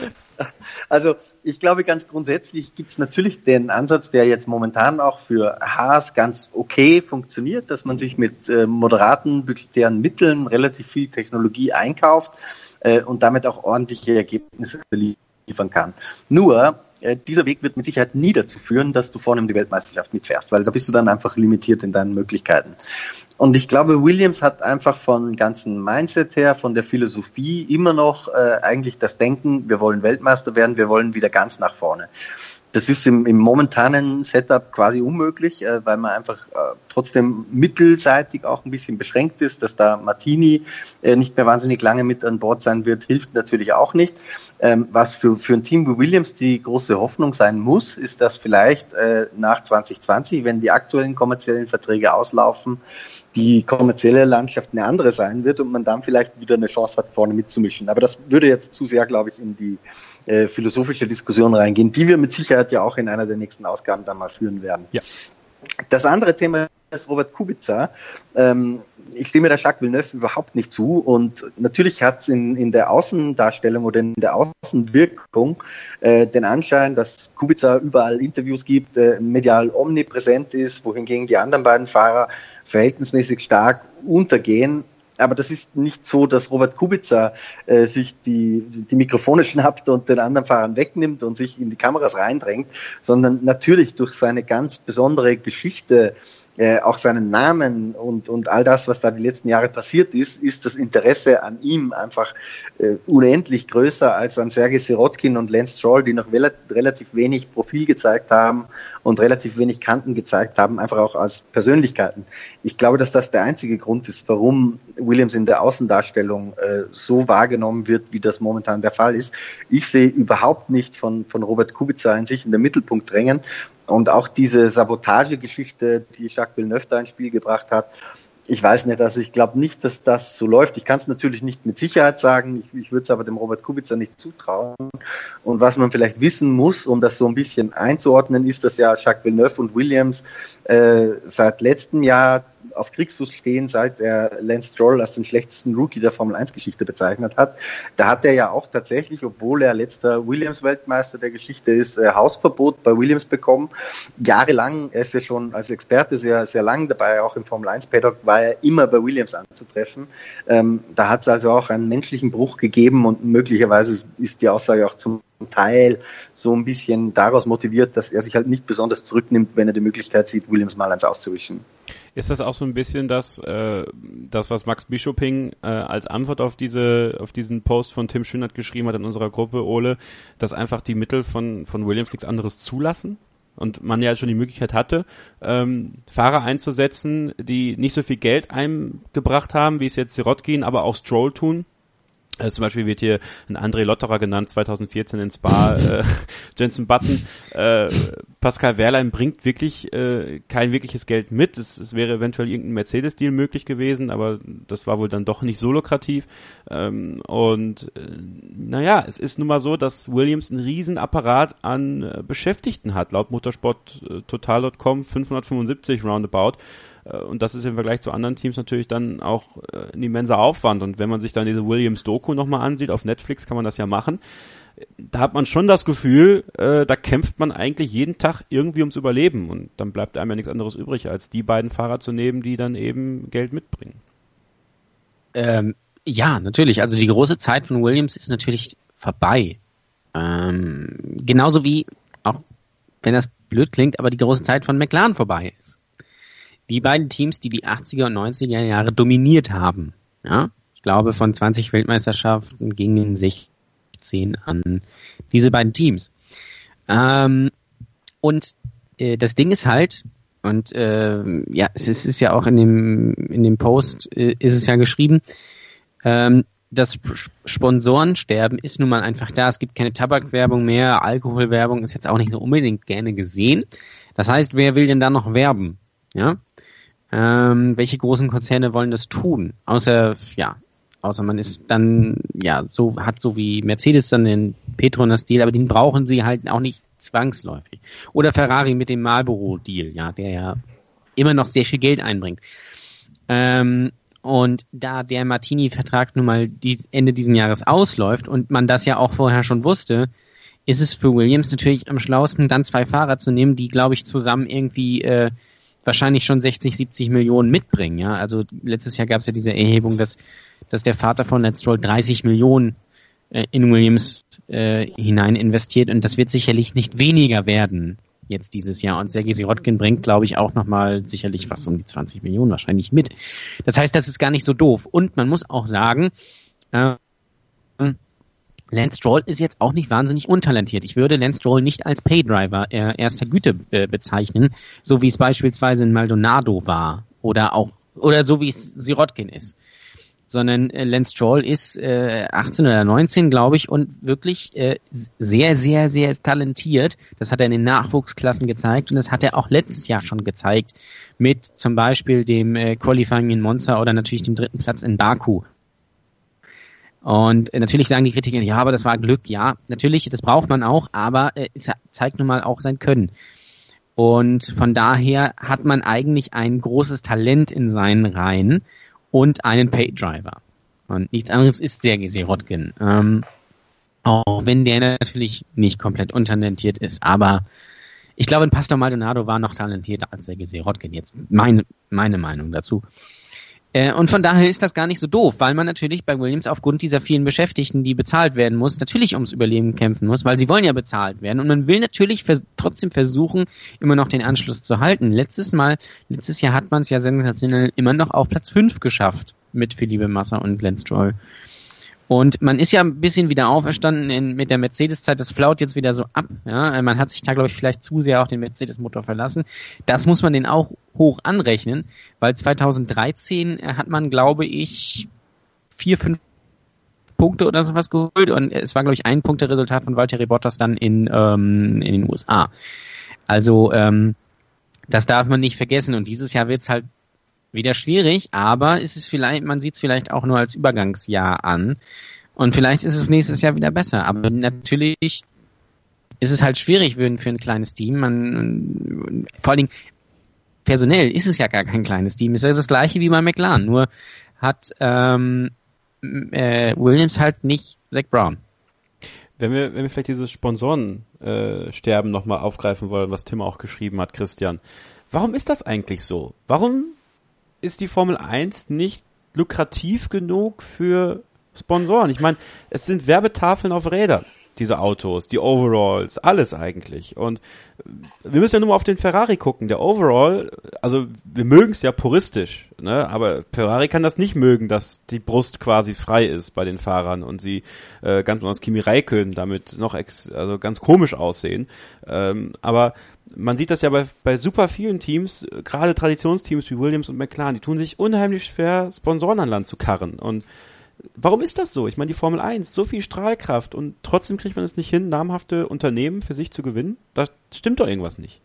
Also ich glaube, ganz grundsätzlich gibt es natürlich den Ansatz, der jetzt momentan auch für Haas ganz okay funktioniert, dass man sich mit äh, moderaten budgetären Mitteln relativ viel Technologie einkauft äh, und damit auch ordentliche Ergebnisse liefern kann. Nur, äh, dieser Weg wird mit Sicherheit nie dazu führen, dass du vorne um die Weltmeisterschaft mitfährst, weil da bist du dann einfach limitiert in deinen Möglichkeiten. Und ich glaube, Williams hat einfach von ganzen Mindset her, von der Philosophie immer noch äh, eigentlich das Denken, wir wollen Weltmeister werden, wir wollen wieder ganz nach vorne. Das ist im, im momentanen Setup quasi unmöglich, äh, weil man einfach äh, trotzdem mittelseitig auch ein bisschen beschränkt ist, dass da Martini äh, nicht mehr wahnsinnig lange mit an Bord sein wird, hilft natürlich auch nicht. Ähm, was für, für ein Team wie Williams die große Hoffnung sein muss, ist, dass vielleicht äh, nach zwanzig zwanzig, wenn die aktuellen kommerziellen Verträge auslaufen, die kommerzielle Landschaft eine andere sein wird und man dann vielleicht wieder eine Chance hat, vorne mitzumischen. Aber das würde jetzt zu sehr, glaube ich, in die äh, philosophische Diskussion reingehen, die wir mit Sicherheit ja auch in einer der nächsten Ausgaben dann mal führen werden. Ja. Das andere Thema ist Robert Kubica. Ähm, ich stimme der Jacques Villeneuve überhaupt nicht zu und natürlich hat es in, in der Außendarstellung oder in der Außenwirkung äh, den Anschein, dass Kubica überall Interviews gibt, äh, medial omnipräsent ist, wohingegen die anderen beiden Fahrer verhältnismäßig stark untergehen. Aber das ist nicht so, dass Robert Kubica äh, sich die, die Mikrofone schnappt und den anderen Fahrern wegnimmt und sich in die Kameras reindrängt, sondern natürlich durch seine ganz besondere Geschichte, äh, auch seinen Namen und, und all das, was da die letzten Jahre passiert ist, ist das Interesse an ihm einfach äh, unendlich größer als an Sergei Sirotkin und Lance Stroll, die noch rel- relativ wenig Profil gezeigt haben und relativ wenig Kanten gezeigt haben, einfach auch als Persönlichkeiten. Ich glaube, dass das der einzige Grund ist, warum Williams in der Außendarstellung äh, so wahrgenommen wird, wie das momentan der Fall ist. Ich sehe überhaupt nicht von, von Robert Kubica in sich in den Mittelpunkt drängen. Und auch diese Sabotagegeschichte, die Jacques Villeneuve da ins Spiel gebracht hat, ich weiß nicht, also ich glaube nicht, dass das so läuft. Ich kann es natürlich nicht mit Sicherheit sagen, ich, ich würde es aber dem Robert Kubica nicht zutrauen. Und was man vielleicht wissen muss, um das so ein bisschen einzuordnen, ist, dass ja Jacques Villeneuve und Williams äh, seit letztem Jahr auf Kriegsfuß stehen, seit er Lance Stroll als den schlechtesten Rookie der Formel eins Geschichte bezeichnet hat. Da hat er ja auch tatsächlich, obwohl er letzter Williams-Weltmeister der Geschichte ist, äh, Hausverbot bei Williams bekommen. Jahrelang, er ist ja schon als Experte sehr, sehr lang dabei, auch im Formel eins Paddock, war er immer bei Williams anzutreffen. Ähm, da hat es also auch einen menschlichen Bruch gegeben und möglicherweise ist die Aussage auch zum Teil so ein bisschen daraus motiviert, dass er sich halt nicht besonders zurücknimmt, wenn er die Möglichkeit sieht, Williams mal eins auszuwischen. Ist das auch so ein bisschen das, äh, das was Max Bischoping äh, als Antwort auf diese, auf diesen Post von Tim Schönert geschrieben hat in unserer Gruppe, Ole, dass einfach die Mittel von, von Williams nichts anderes zulassen? Und man ja schon die Möglichkeit hatte, ähm, Fahrer einzusetzen, die nicht so viel Geld eingebracht haben, wie es jetzt Sirotkin, aber auch Stroll tun. Äh, zum Beispiel wird hier ein André Lotterer genannt, zwanzig vierzehn in Spa, äh, Jenson Button, äh, Pascal Wehrlein bringt wirklich äh, kein wirkliches Geld mit. Es, es wäre eventuell irgendein Mercedes-Deal möglich gewesen, aber das war wohl dann doch nicht so lukrativ. Ähm, und äh, naja, es ist nun mal so, dass Williams einen riesen Apparat an äh, Beschäftigten hat, laut motorsport total Punkt com fünfhundertfünfundsiebzig roundabout. Und das ist im Vergleich zu anderen Teams natürlich dann auch ein immenser Aufwand. Und wenn man sich dann diese Williams-Doku nochmal ansieht, auf Netflix kann man das ja machen, da hat man schon das Gefühl, äh, da kämpft man eigentlich jeden Tag irgendwie ums Überleben. Und dann bleibt einem ja nichts anderes übrig, als die beiden Fahrer zu nehmen, die dann eben Geld mitbringen. Ähm, ja, natürlich. Also die große Zeit von Williams ist natürlich vorbei. Ähm, genauso wie, auch wenn das blöd klingt, aber die große Zeit von McLaren vorbei ist. Die beiden Teams, die die achtziger und neunziger Jahre dominiert haben. Ja, ich glaube, von zwanzig Weltmeisterschaften gingen sechzehn an diese beiden Teams. Ähm, und äh, das Ding ist halt, und äh, ja, es ist, es ist ja auch in dem in dem Post äh, ist es ja geschrieben, ähm, das Sponsorensterben ist nun mal einfach da. Es gibt keine Tabakwerbung mehr, Alkoholwerbung ist jetzt auch nicht so unbedingt gerne gesehen. Das heißt, wer will denn da noch werben? Ja. Ähm, welche großen Konzerne wollen das tun? Außer, ja, außer man ist dann, ja, so, hat so wie Mercedes dann den Petronas-Deal, aber den brauchen sie halt auch nicht zwangsläufig. Oder Ferrari mit dem Marlboro-Deal, ja, der ja immer noch sehr viel Geld einbringt. Ähm, und da der Martini-Vertrag nun mal die, Ende diesen Jahres ausläuft und man das ja auch vorher schon wusste, ist es für Williams natürlich am schlauesten, dann zwei Fahrer zu nehmen, die, glaube ich, zusammen irgendwie äh, wahrscheinlich schon sechzig, siebzig Millionen mitbringen. Ja, also letztes Jahr gab es ja diese Erhebung, dass, dass der Vater von Lance Stroll dreißig Millionen äh, in Williams äh, hinein investiert und das wird sicherlich nicht weniger werden jetzt dieses Jahr. Und Sergej Sirotkin bringt, glaube ich, auch nochmal sicherlich fast um die zwanzig Millionen wahrscheinlich mit. Das heißt, das ist gar nicht so doof. Und man muss auch sagen, äh, Lance Stroll ist jetzt auch nicht wahnsinnig untalentiert. Ich würde Lance Stroll nicht als Paydriver äh, erster Güte äh, bezeichnen, so wie es beispielsweise in Maldonado war oder auch oder so wie es Sirotkin ist. Sondern äh, Lance Stroll ist äh, achtzehn oder neunzehn, glaube ich, und wirklich äh, sehr, sehr, sehr talentiert. Das hat er in den Nachwuchsklassen gezeigt und das hat er auch letztes Jahr schon gezeigt mit zum Beispiel dem äh, Qualifying in Monza oder natürlich dem dritten Platz in Baku. Und äh, natürlich sagen die Kritiker, ja, aber das war Glück. Ja, natürlich, das braucht man auch, aber äh, es zeigt nun mal auch sein Können. Und von daher hat man eigentlich ein großes Talent in seinen Reihen und einen Paydriver. Und nichts anderes ist Sergej Sirotkin. Ähm, auch wenn der natürlich nicht komplett untalentiert ist. Aber ich glaube, Pastor Maldonado war noch talentierter als Sergej Sirotkin. Jetzt meine, meine Meinung dazu. Äh, und von daher ist das gar nicht so doof, weil man natürlich bei Williams aufgrund dieser vielen Beschäftigten, die bezahlt werden muss, natürlich ums Überleben kämpfen muss, weil sie wollen ja bezahlt werden. Und man will natürlich vers- trotzdem versuchen, immer noch den Anschluss zu halten. Letztes Mal, letztes Jahr hat man es ja sensationell immer noch auf Platz fünf geschafft mit Felipe Massa und Lance Stroll. Und man ist ja ein bisschen wieder auferstanden in, mit der Mercedes-Zeit, das flaut jetzt wieder so ab. Ja? Man hat sich da, glaube ich, vielleicht zu sehr auf den Mercedes-Motor verlassen. Das muss man den auch hoch anrechnen, weil zweitausenddreizehn hat man, glaube ich, vier, fünf Punkte oder sowas geholt und es war, glaube ich, ein Punkteresultat von Valtteri Bottas dann in, ähm, in den U S A. Also ähm, das darf man nicht vergessen und dieses Jahr wird's halt wieder schwierig, aber ist es vielleicht, man sieht es vielleicht auch nur als Übergangsjahr an und vielleicht ist es nächstes Jahr wieder besser. Aber natürlich ist es halt schwierig für, für ein kleines Team. Man, vor allen Dingen personell ist es ja gar kein kleines Team. Es ist das gleiche wie bei McLaren, nur hat ähm, äh, Williams halt nicht Zak Brown. Wenn wir, wenn wir vielleicht dieses Sponsorensterben äh, nochmal aufgreifen wollen, was Tim auch geschrieben hat, Christian. Warum ist das eigentlich so? Warum ist die Formel eins nicht lukrativ genug für Sponsoren? Ich meine, es sind Werbetafeln auf Rädern, diese Autos, die Overalls, alles eigentlich. Und wir müssen ja nur mal auf den Ferrari gucken. Der Overall, also wir mögen es ja puristisch, ne? Aber Ferrari kann das nicht mögen, dass die Brust quasi frei ist bei den Fahrern und sie äh, ganz besonders Kimi Räikkönen damit noch ex, also ganz komisch aussehen. Ähm, aber man sieht das ja bei, bei super vielen Teams, gerade Traditionsteams wie Williams und McLaren, die tun sich unheimlich schwer, Sponsoren an Land zu karren. Und warum ist das so? Ich meine, die Formel eins, so viel Strahlkraft und trotzdem kriegt man es nicht hin, namhafte Unternehmen für sich zu gewinnen? Da stimmt doch irgendwas nicht.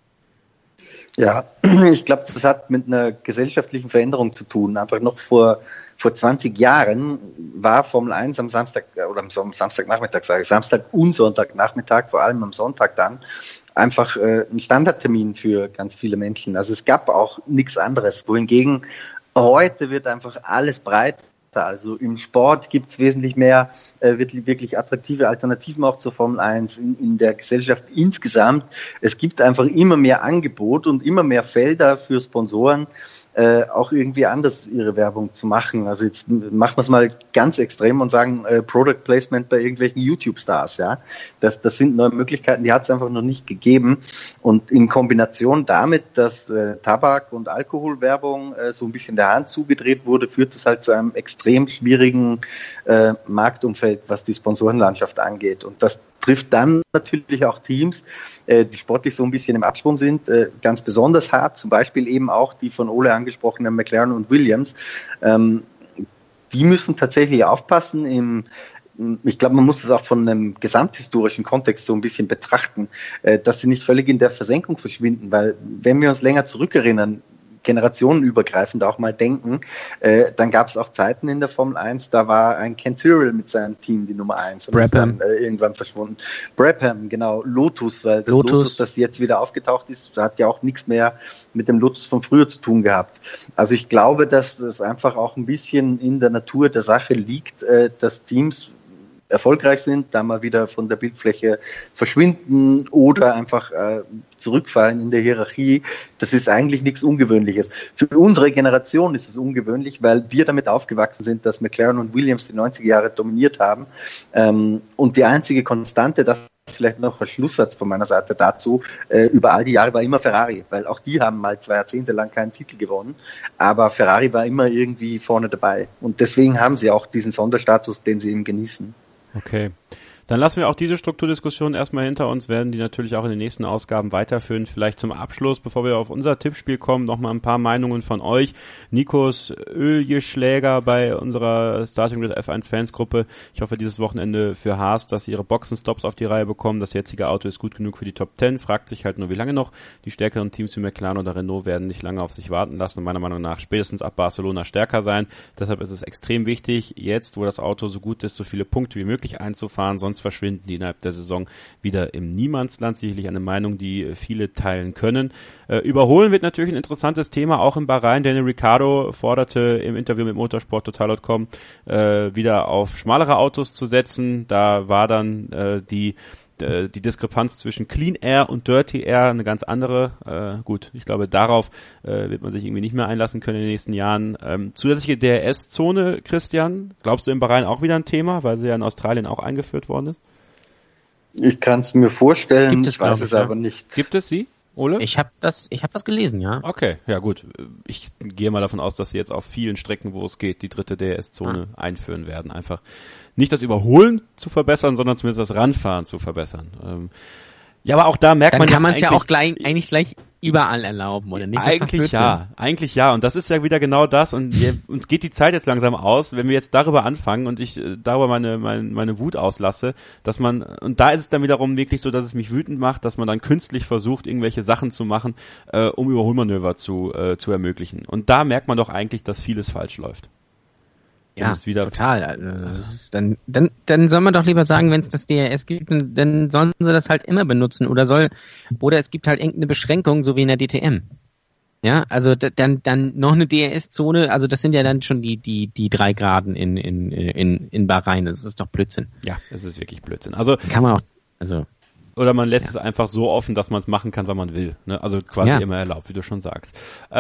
Ja, ich glaube, das hat mit einer gesellschaftlichen Veränderung zu tun. Einfach noch vor, vor zwanzig Jahren war Formel eins am Samstag, oder am Samstagnachmittag, sage ich, Samstag und Sonntagnachmittag, vor allem am Sonntag dann, einfach äh, ein Standardtermin für ganz viele Menschen. Also es gab auch nichts anderes. Wohingegen heute wird einfach alles breiter. Also im Sport gibt es wesentlich mehr äh, wirklich, wirklich attraktive Alternativen auch zur Formel eins in, in der Gesellschaft insgesamt. Es gibt einfach immer mehr Angebot und immer mehr Felder für Sponsoren, äh, auch irgendwie anders ihre Werbung zu machen. Also jetzt machen wir es mal ganz extrem und sagen äh, Product Placement bei irgendwelchen YouTube-Stars. Ja, das, das sind neue Möglichkeiten, die hat es einfach noch nicht gegeben. Und in Kombination damit, dass äh, Tabak- und Alkoholwerbung äh, so ein bisschen der Hand zugedreht wurde, führt es halt zu einem extrem schwierigen äh, Marktumfeld, was die Sponsorenlandschaft angeht. Und das trifft dann natürlich auch Teams, äh, die sportlich so ein bisschen im Absprung sind, äh, ganz besonders hart, zum Beispiel eben auch die von Ole angesprochenen McLaren und Williams. Ähm, die müssen tatsächlich aufpassen im Ich glaube, man muss das auch von einem gesamthistorischen Kontext so ein bisschen betrachten, äh, dass sie nicht völlig in der Versenkung verschwinden, weil wenn wir uns länger zurückerinnern, generationenübergreifend auch mal denken, äh, dann gab es auch Zeiten in der Formel eins, da war ein Ken Tyrrell mit seinem Team die Nummer eins und Brabham. ist dann äh, irgendwann verschwunden. Brabham, genau, Lotus, weil das Lotus. Lotus, das jetzt wieder aufgetaucht ist, hat ja auch nichts mehr mit dem Lotus von früher zu tun gehabt. Also ich glaube, dass das einfach auch ein bisschen in der Natur der Sache liegt, äh, dass Teams erfolgreich sind, dann mal wieder von der Bildfläche verschwinden oder einfach äh, zurückfallen in der Hierarchie. Das ist eigentlich nichts Ungewöhnliches. Für unsere Generation ist es ungewöhnlich, weil wir damit aufgewachsen sind, dass McLaren und Williams die neunziger Jahre dominiert haben. Ähm, und die einzige Konstante, das vielleicht noch ein Schlusssatz von meiner Seite dazu, äh, über all die Jahre war immer Ferrari, weil auch die haben mal zwei Jahrzehnte lang keinen Titel gewonnen, aber Ferrari war immer irgendwie vorne dabei und deswegen haben sie auch diesen Sonderstatus, den sie eben genießen. Okay. Dann lassen wir auch diese Strukturdiskussion erstmal hinter uns, werden die natürlich auch in den nächsten Ausgaben weiterführen. Vielleicht zum Abschluss, bevor wir auf unser Tippspiel kommen, nochmal ein paar Meinungen von euch. Nikos Ölgeschläger bei unserer Starting Grid F eins Fansgruppe. Ich hoffe dieses Wochenende für Haas, dass sie ihre Boxenstops auf die Reihe bekommen. Das jetzige Auto ist gut genug für die Top Ten. Fragt sich halt nur, wie lange noch. Die stärkeren Teams wie McLaren oder Renault werden nicht lange auf sich warten lassen und meiner Meinung nach spätestens ab Barcelona stärker sein. Deshalb ist es extrem wichtig, jetzt, wo das Auto so gut ist, so viele Punkte wie möglich einzufahren, sonst verschwinden die innerhalb der Saison wieder im Niemandsland. Sicherlich eine Meinung, die viele teilen können. Äh, überholen wird natürlich ein interessantes Thema, auch in Bahrain. Daniel Ricciardo forderte im Interview mit motorsport total punkt com äh, wieder auf schmalere Autos zu setzen. Da war dann äh, die die Diskrepanz zwischen Clean Air und Dirty Air eine ganz andere. Äh, gut, ich glaube, darauf äh, wird man sich irgendwie nicht mehr einlassen können in den nächsten Jahren. Ähm, zusätzliche D R S-Zone, Christian, glaubst du in Bahrain auch wieder ein Thema, weil sie ja in Australien auch eingeführt worden ist? Ich kann es mir vorstellen, Gibt es, ich weiß es ja. aber nicht. Gibt es sie, Ole? Ich habe das, ich habe das gelesen, ja. Okay, ja gut. Ich gehe mal davon aus, dass sie jetzt auf vielen Strecken, wo es geht, die dritte D R S-Zone ah. einführen werden. Einfach nicht das Überholen zu verbessern, sondern zumindest das Ranfahren zu verbessern. Ähm, ja, aber auch da merkt Dann man kann man es ja ja auch gleich, eigentlich gleich überall erlauben, oder nicht? Eigentlich ja, eigentlich ja. Und das ist ja wieder genau das. Und wir, uns geht die Zeit jetzt langsam aus, wenn wir jetzt darüber anfangen und ich äh, darüber meine, meine meine Wut auslasse, dass man, und da ist es dann wiederum wirklich so, dass es mich wütend macht, dass man dann künstlich versucht, irgendwelche Sachen zu machen, äh, um Überholmanöver zu äh, zu ermöglichen. Und da merkt man doch eigentlich, dass vieles falsch läuft. Ja, wieder total. Also das ist dann, dann, dann soll man doch lieber sagen, wenn es das D R S gibt, dann sollen sie das halt immer benutzen oder soll, oder es gibt halt irgendeine Beschränkung, so wie in der D T M. Ja, also dann, dann noch eine D R S-Zone, also das sind ja dann schon die, die, die drei Graden in, in, in, in Bahrain. Das ist doch Blödsinn. Ja, es ist wirklich Blödsinn. Also, kann man auch, also. Oder man lässt ja. es einfach so offen, dass man es machen kann, wann man will. Ne? Also quasi ja. immer erlaubt, wie du schon sagst.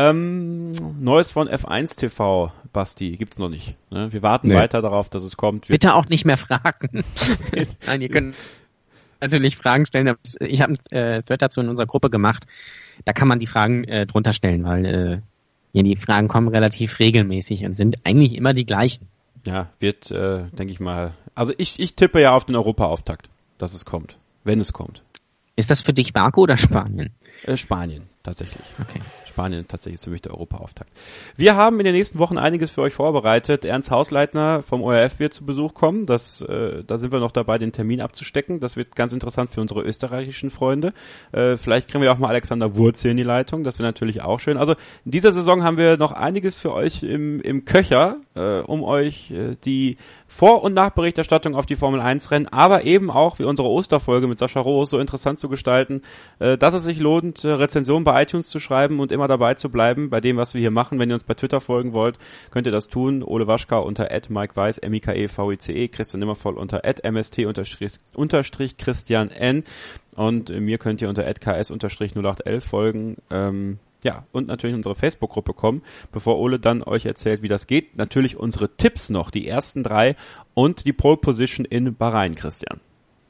Ähm, Neues von F eins T V, Basti, gibt's noch nicht. Ne? Wir warten nee. weiter darauf, dass es kommt. Wir Bitte auch nicht mehr fragen. Nein, ihr könnt natürlich Fragen stellen. Ich habe einen äh, Thread dazu in unserer Gruppe gemacht. Da kann man die Fragen äh, drunter stellen, weil äh, ja, die Fragen kommen relativ regelmäßig und sind eigentlich immer die gleichen. Ja, wird, äh, denke ich mal. Also ich, ich tippe ja auf den Europa-Auftakt, dass es kommt. Wenn es kommt. Ist das für dich Baku oder Spanien? Äh, Spanien, tatsächlich. Okay. Spanien tatsächlich ist für mich der Europa-Auftakt. Wir haben in den nächsten Wochen einiges für euch vorbereitet. Ernst Hausleitner vom O R F wird zu Besuch kommen. Das, äh, da sind wir noch dabei, den Termin abzustecken. Das wird ganz interessant für unsere österreichischen Freunde. Äh, vielleicht kriegen wir auch mal Alexander Wurz hier in die Leitung. Das wäre natürlich auch schön. Also in dieser Saison haben wir noch einiges für euch im, im Köcher, äh, um euch äh, die Vor- und Nachberichterstattung auf die Formel eins Rennen, aber eben auch wie unsere Osterfolge mit Sascha Roos so interessant zu gestalten, äh, dass es sich lohnt, äh, Rezensionen bei iTunes zu schreiben und immer dabei zu bleiben bei dem, was wir hier machen. Wenn ihr uns bei Twitter folgen wollt, könnt ihr das tun. Ole Waschkau unter at Mike Weiß, M I K E V I C E, Christian Nimmervoll unter at M S T unterstrich Christian N und äh, mir könnt ihr unter at K S unterstrich null acht elf folgen. Ähm, Ja, und natürlich in unsere Facebook-Gruppe kommen, bevor Ole dann euch erzählt, wie das geht. Natürlich unsere Tipps noch, die ersten drei und die Pole Position in Bahrain, Christian.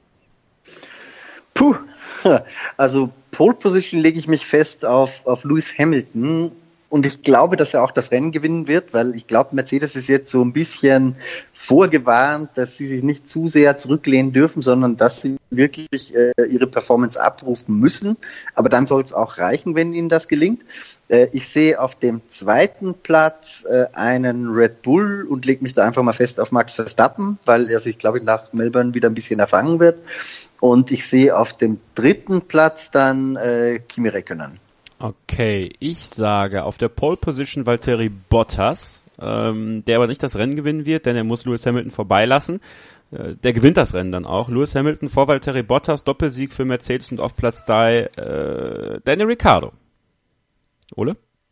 Puh, also Pole Position lege ich mich fest auf, auf Lewis Hamilton. Und ich glaube, dass er auch das Rennen gewinnen wird, weil ich glaube, Mercedes ist jetzt so ein bisschen vorgewarnt, dass sie sich nicht zu sehr zurücklehnen dürfen, sondern dass sie wirklich äh, ihre Performance abrufen müssen. Aber dann soll es auch reichen, wenn ihnen das gelingt. Äh, ich sehe auf dem zweiten Platz äh, einen Red Bull und lege mich da einfach mal fest auf Max Verstappen, weil er sich, glaube ich, nach Melbourne wieder ein bisschen erfangen wird. Und ich sehe auf dem dritten Platz dann äh, Kimi Räikkönen. Okay, ich sage auf der Pole Position Valtteri Bottas, ähm, der aber nicht das Rennen gewinnen wird, denn er muss Lewis Hamilton vorbeilassen. Äh, der gewinnt das Rennen dann auch. Lewis Hamilton vor Valtteri Bottas, Doppelsieg für Mercedes und auf Platz drei äh, Daniel Ricciardo. Ole?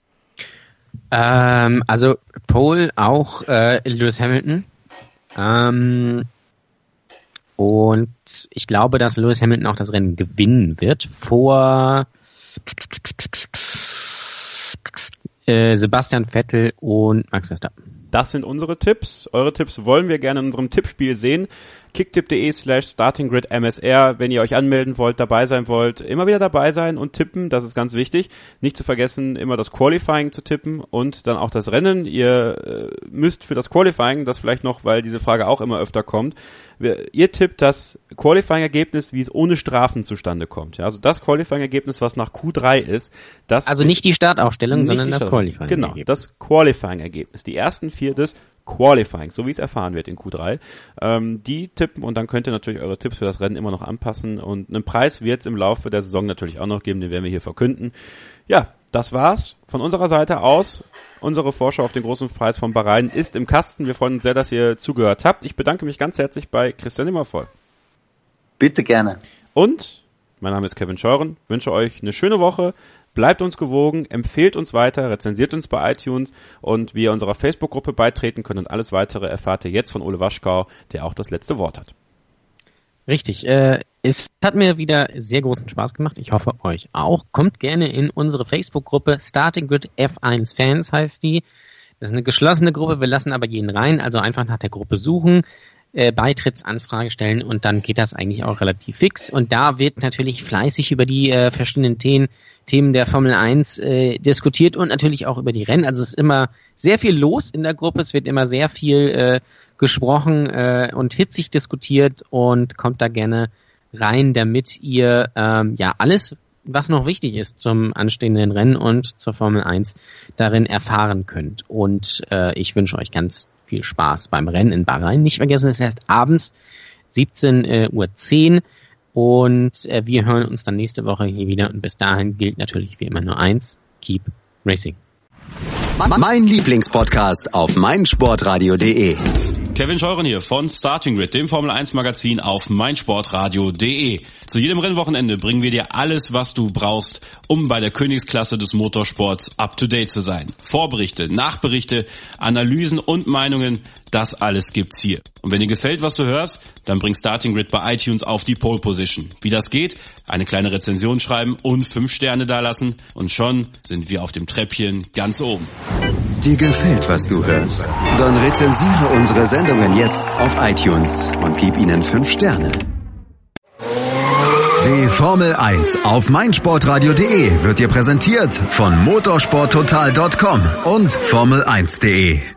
Ähm, also Pole auch äh, Lewis Hamilton. Ähm, Und ich glaube, dass Lewis Hamilton auch das Rennen gewinnen wird vor äh, Sebastian Vettel und Max Verstappen. Das sind unsere Tipps. Eure Tipps wollen wir gerne in unserem Tippspiel sehen. kicktipp.de slash startinggridmsr. Wenn ihr euch anmelden wollt, dabei sein wollt, immer wieder dabei sein und tippen. Das ist ganz wichtig. Nicht zu vergessen, immer das Qualifying zu tippen und dann auch das Rennen. Ihr äh, müsst für das Qualifying, das vielleicht noch, weil diese Frage auch immer öfter kommt, wir, ihr tippt das Qualifying-Ergebnis, wie es ohne Strafen zustande kommt. Ja, also das Qualifying-Ergebnis, was nach Q drei ist. Das also nicht die Startaufstellung, sondern das Qualifying. Genau, das Qualifying-Ergebnis. Die ersten vier des Qualifying, so wie es erfahren wird in Q drei. Ähm, die tippen und dann könnt ihr natürlich eure Tipps für das Rennen immer noch anpassen und einen Preis wird es im Laufe der Saison natürlich auch noch geben, den werden wir hier verkünden. Ja, das war's von unserer Seite aus. Unsere Vorschau auf den großen Preis von Bahrain ist im Kasten. Wir freuen uns sehr, dass ihr zugehört habt. Ich bedanke mich ganz herzlich bei Christian Nimmervoll. Bitte gerne. Und mein Name ist Kevin Scheuren. Wünsche euch eine schöne Woche. Bleibt uns gewogen, empfehlt uns weiter, rezensiert uns bei iTunes und wie ihr unserer Facebook-Gruppe beitreten könnt und alles weitere erfahrt ihr jetzt von Ole Waschkau, der auch das letzte Wort hat. Richtig, äh, es hat mir wieder sehr großen Spaß gemacht. Ich hoffe, euch auch. Kommt gerne in unsere Facebook-Gruppe Starting Grid F eins Fans heißt die. Das ist eine geschlossene Gruppe, wir lassen aber jeden rein, also einfach nach der Gruppe suchen, äh, Beitrittsanfrage stellen und dann geht das eigentlich auch relativ fix. Und da wird natürlich fleißig über die äh, verschiedenen Themen Themen der Formel eins äh, diskutiert und natürlich auch über die Rennen. Also es ist immer sehr viel los in der Gruppe, es wird immer sehr viel äh, gesprochen äh, und hitzig diskutiert und kommt da gerne rein, damit ihr ähm, ja alles, was noch wichtig ist zum anstehenden Rennen und zur Formel eins darin erfahren könnt. Und äh, ich wünsche euch ganz viel Spaß beim Rennen in Bahrain. Nicht vergessen, es ist erst abends siebzehn Uhr zehn. Und äh, wir hören uns dann nächste Woche hier wieder. Und bis dahin gilt natürlich wie immer nur eins: Keep Racing. Mein Lieblingspodcast auf meinsportradio punkt de. Kevin Scheuren hier von Starting Grid, dem Formel eins Magazin auf meinsportradio punkt de. Zu jedem Rennwochenende bringen wir dir alles, was du brauchst, um bei der Königsklasse des Motorsports up to date zu sein. Vorberichte, Nachberichte, Analysen und Meinungen, das alles gibt's hier. Und wenn dir gefällt, was du hörst, dann bring Starting Grid bei iTunes auf die Pole Position. Wie das geht? Eine kleine Rezension schreiben und fünf Sterne dalassen und schon sind wir auf dem Treppchen ganz oben. Dir gefällt, was du hörst? Dann rezensiere unsere Sendungen jetzt auf iTunes und gib ihnen fünf Sterne. Die Formel eins auf meinsportradio punkt de wird dir präsentiert von motorsport total punkt com und formel eins punkt de.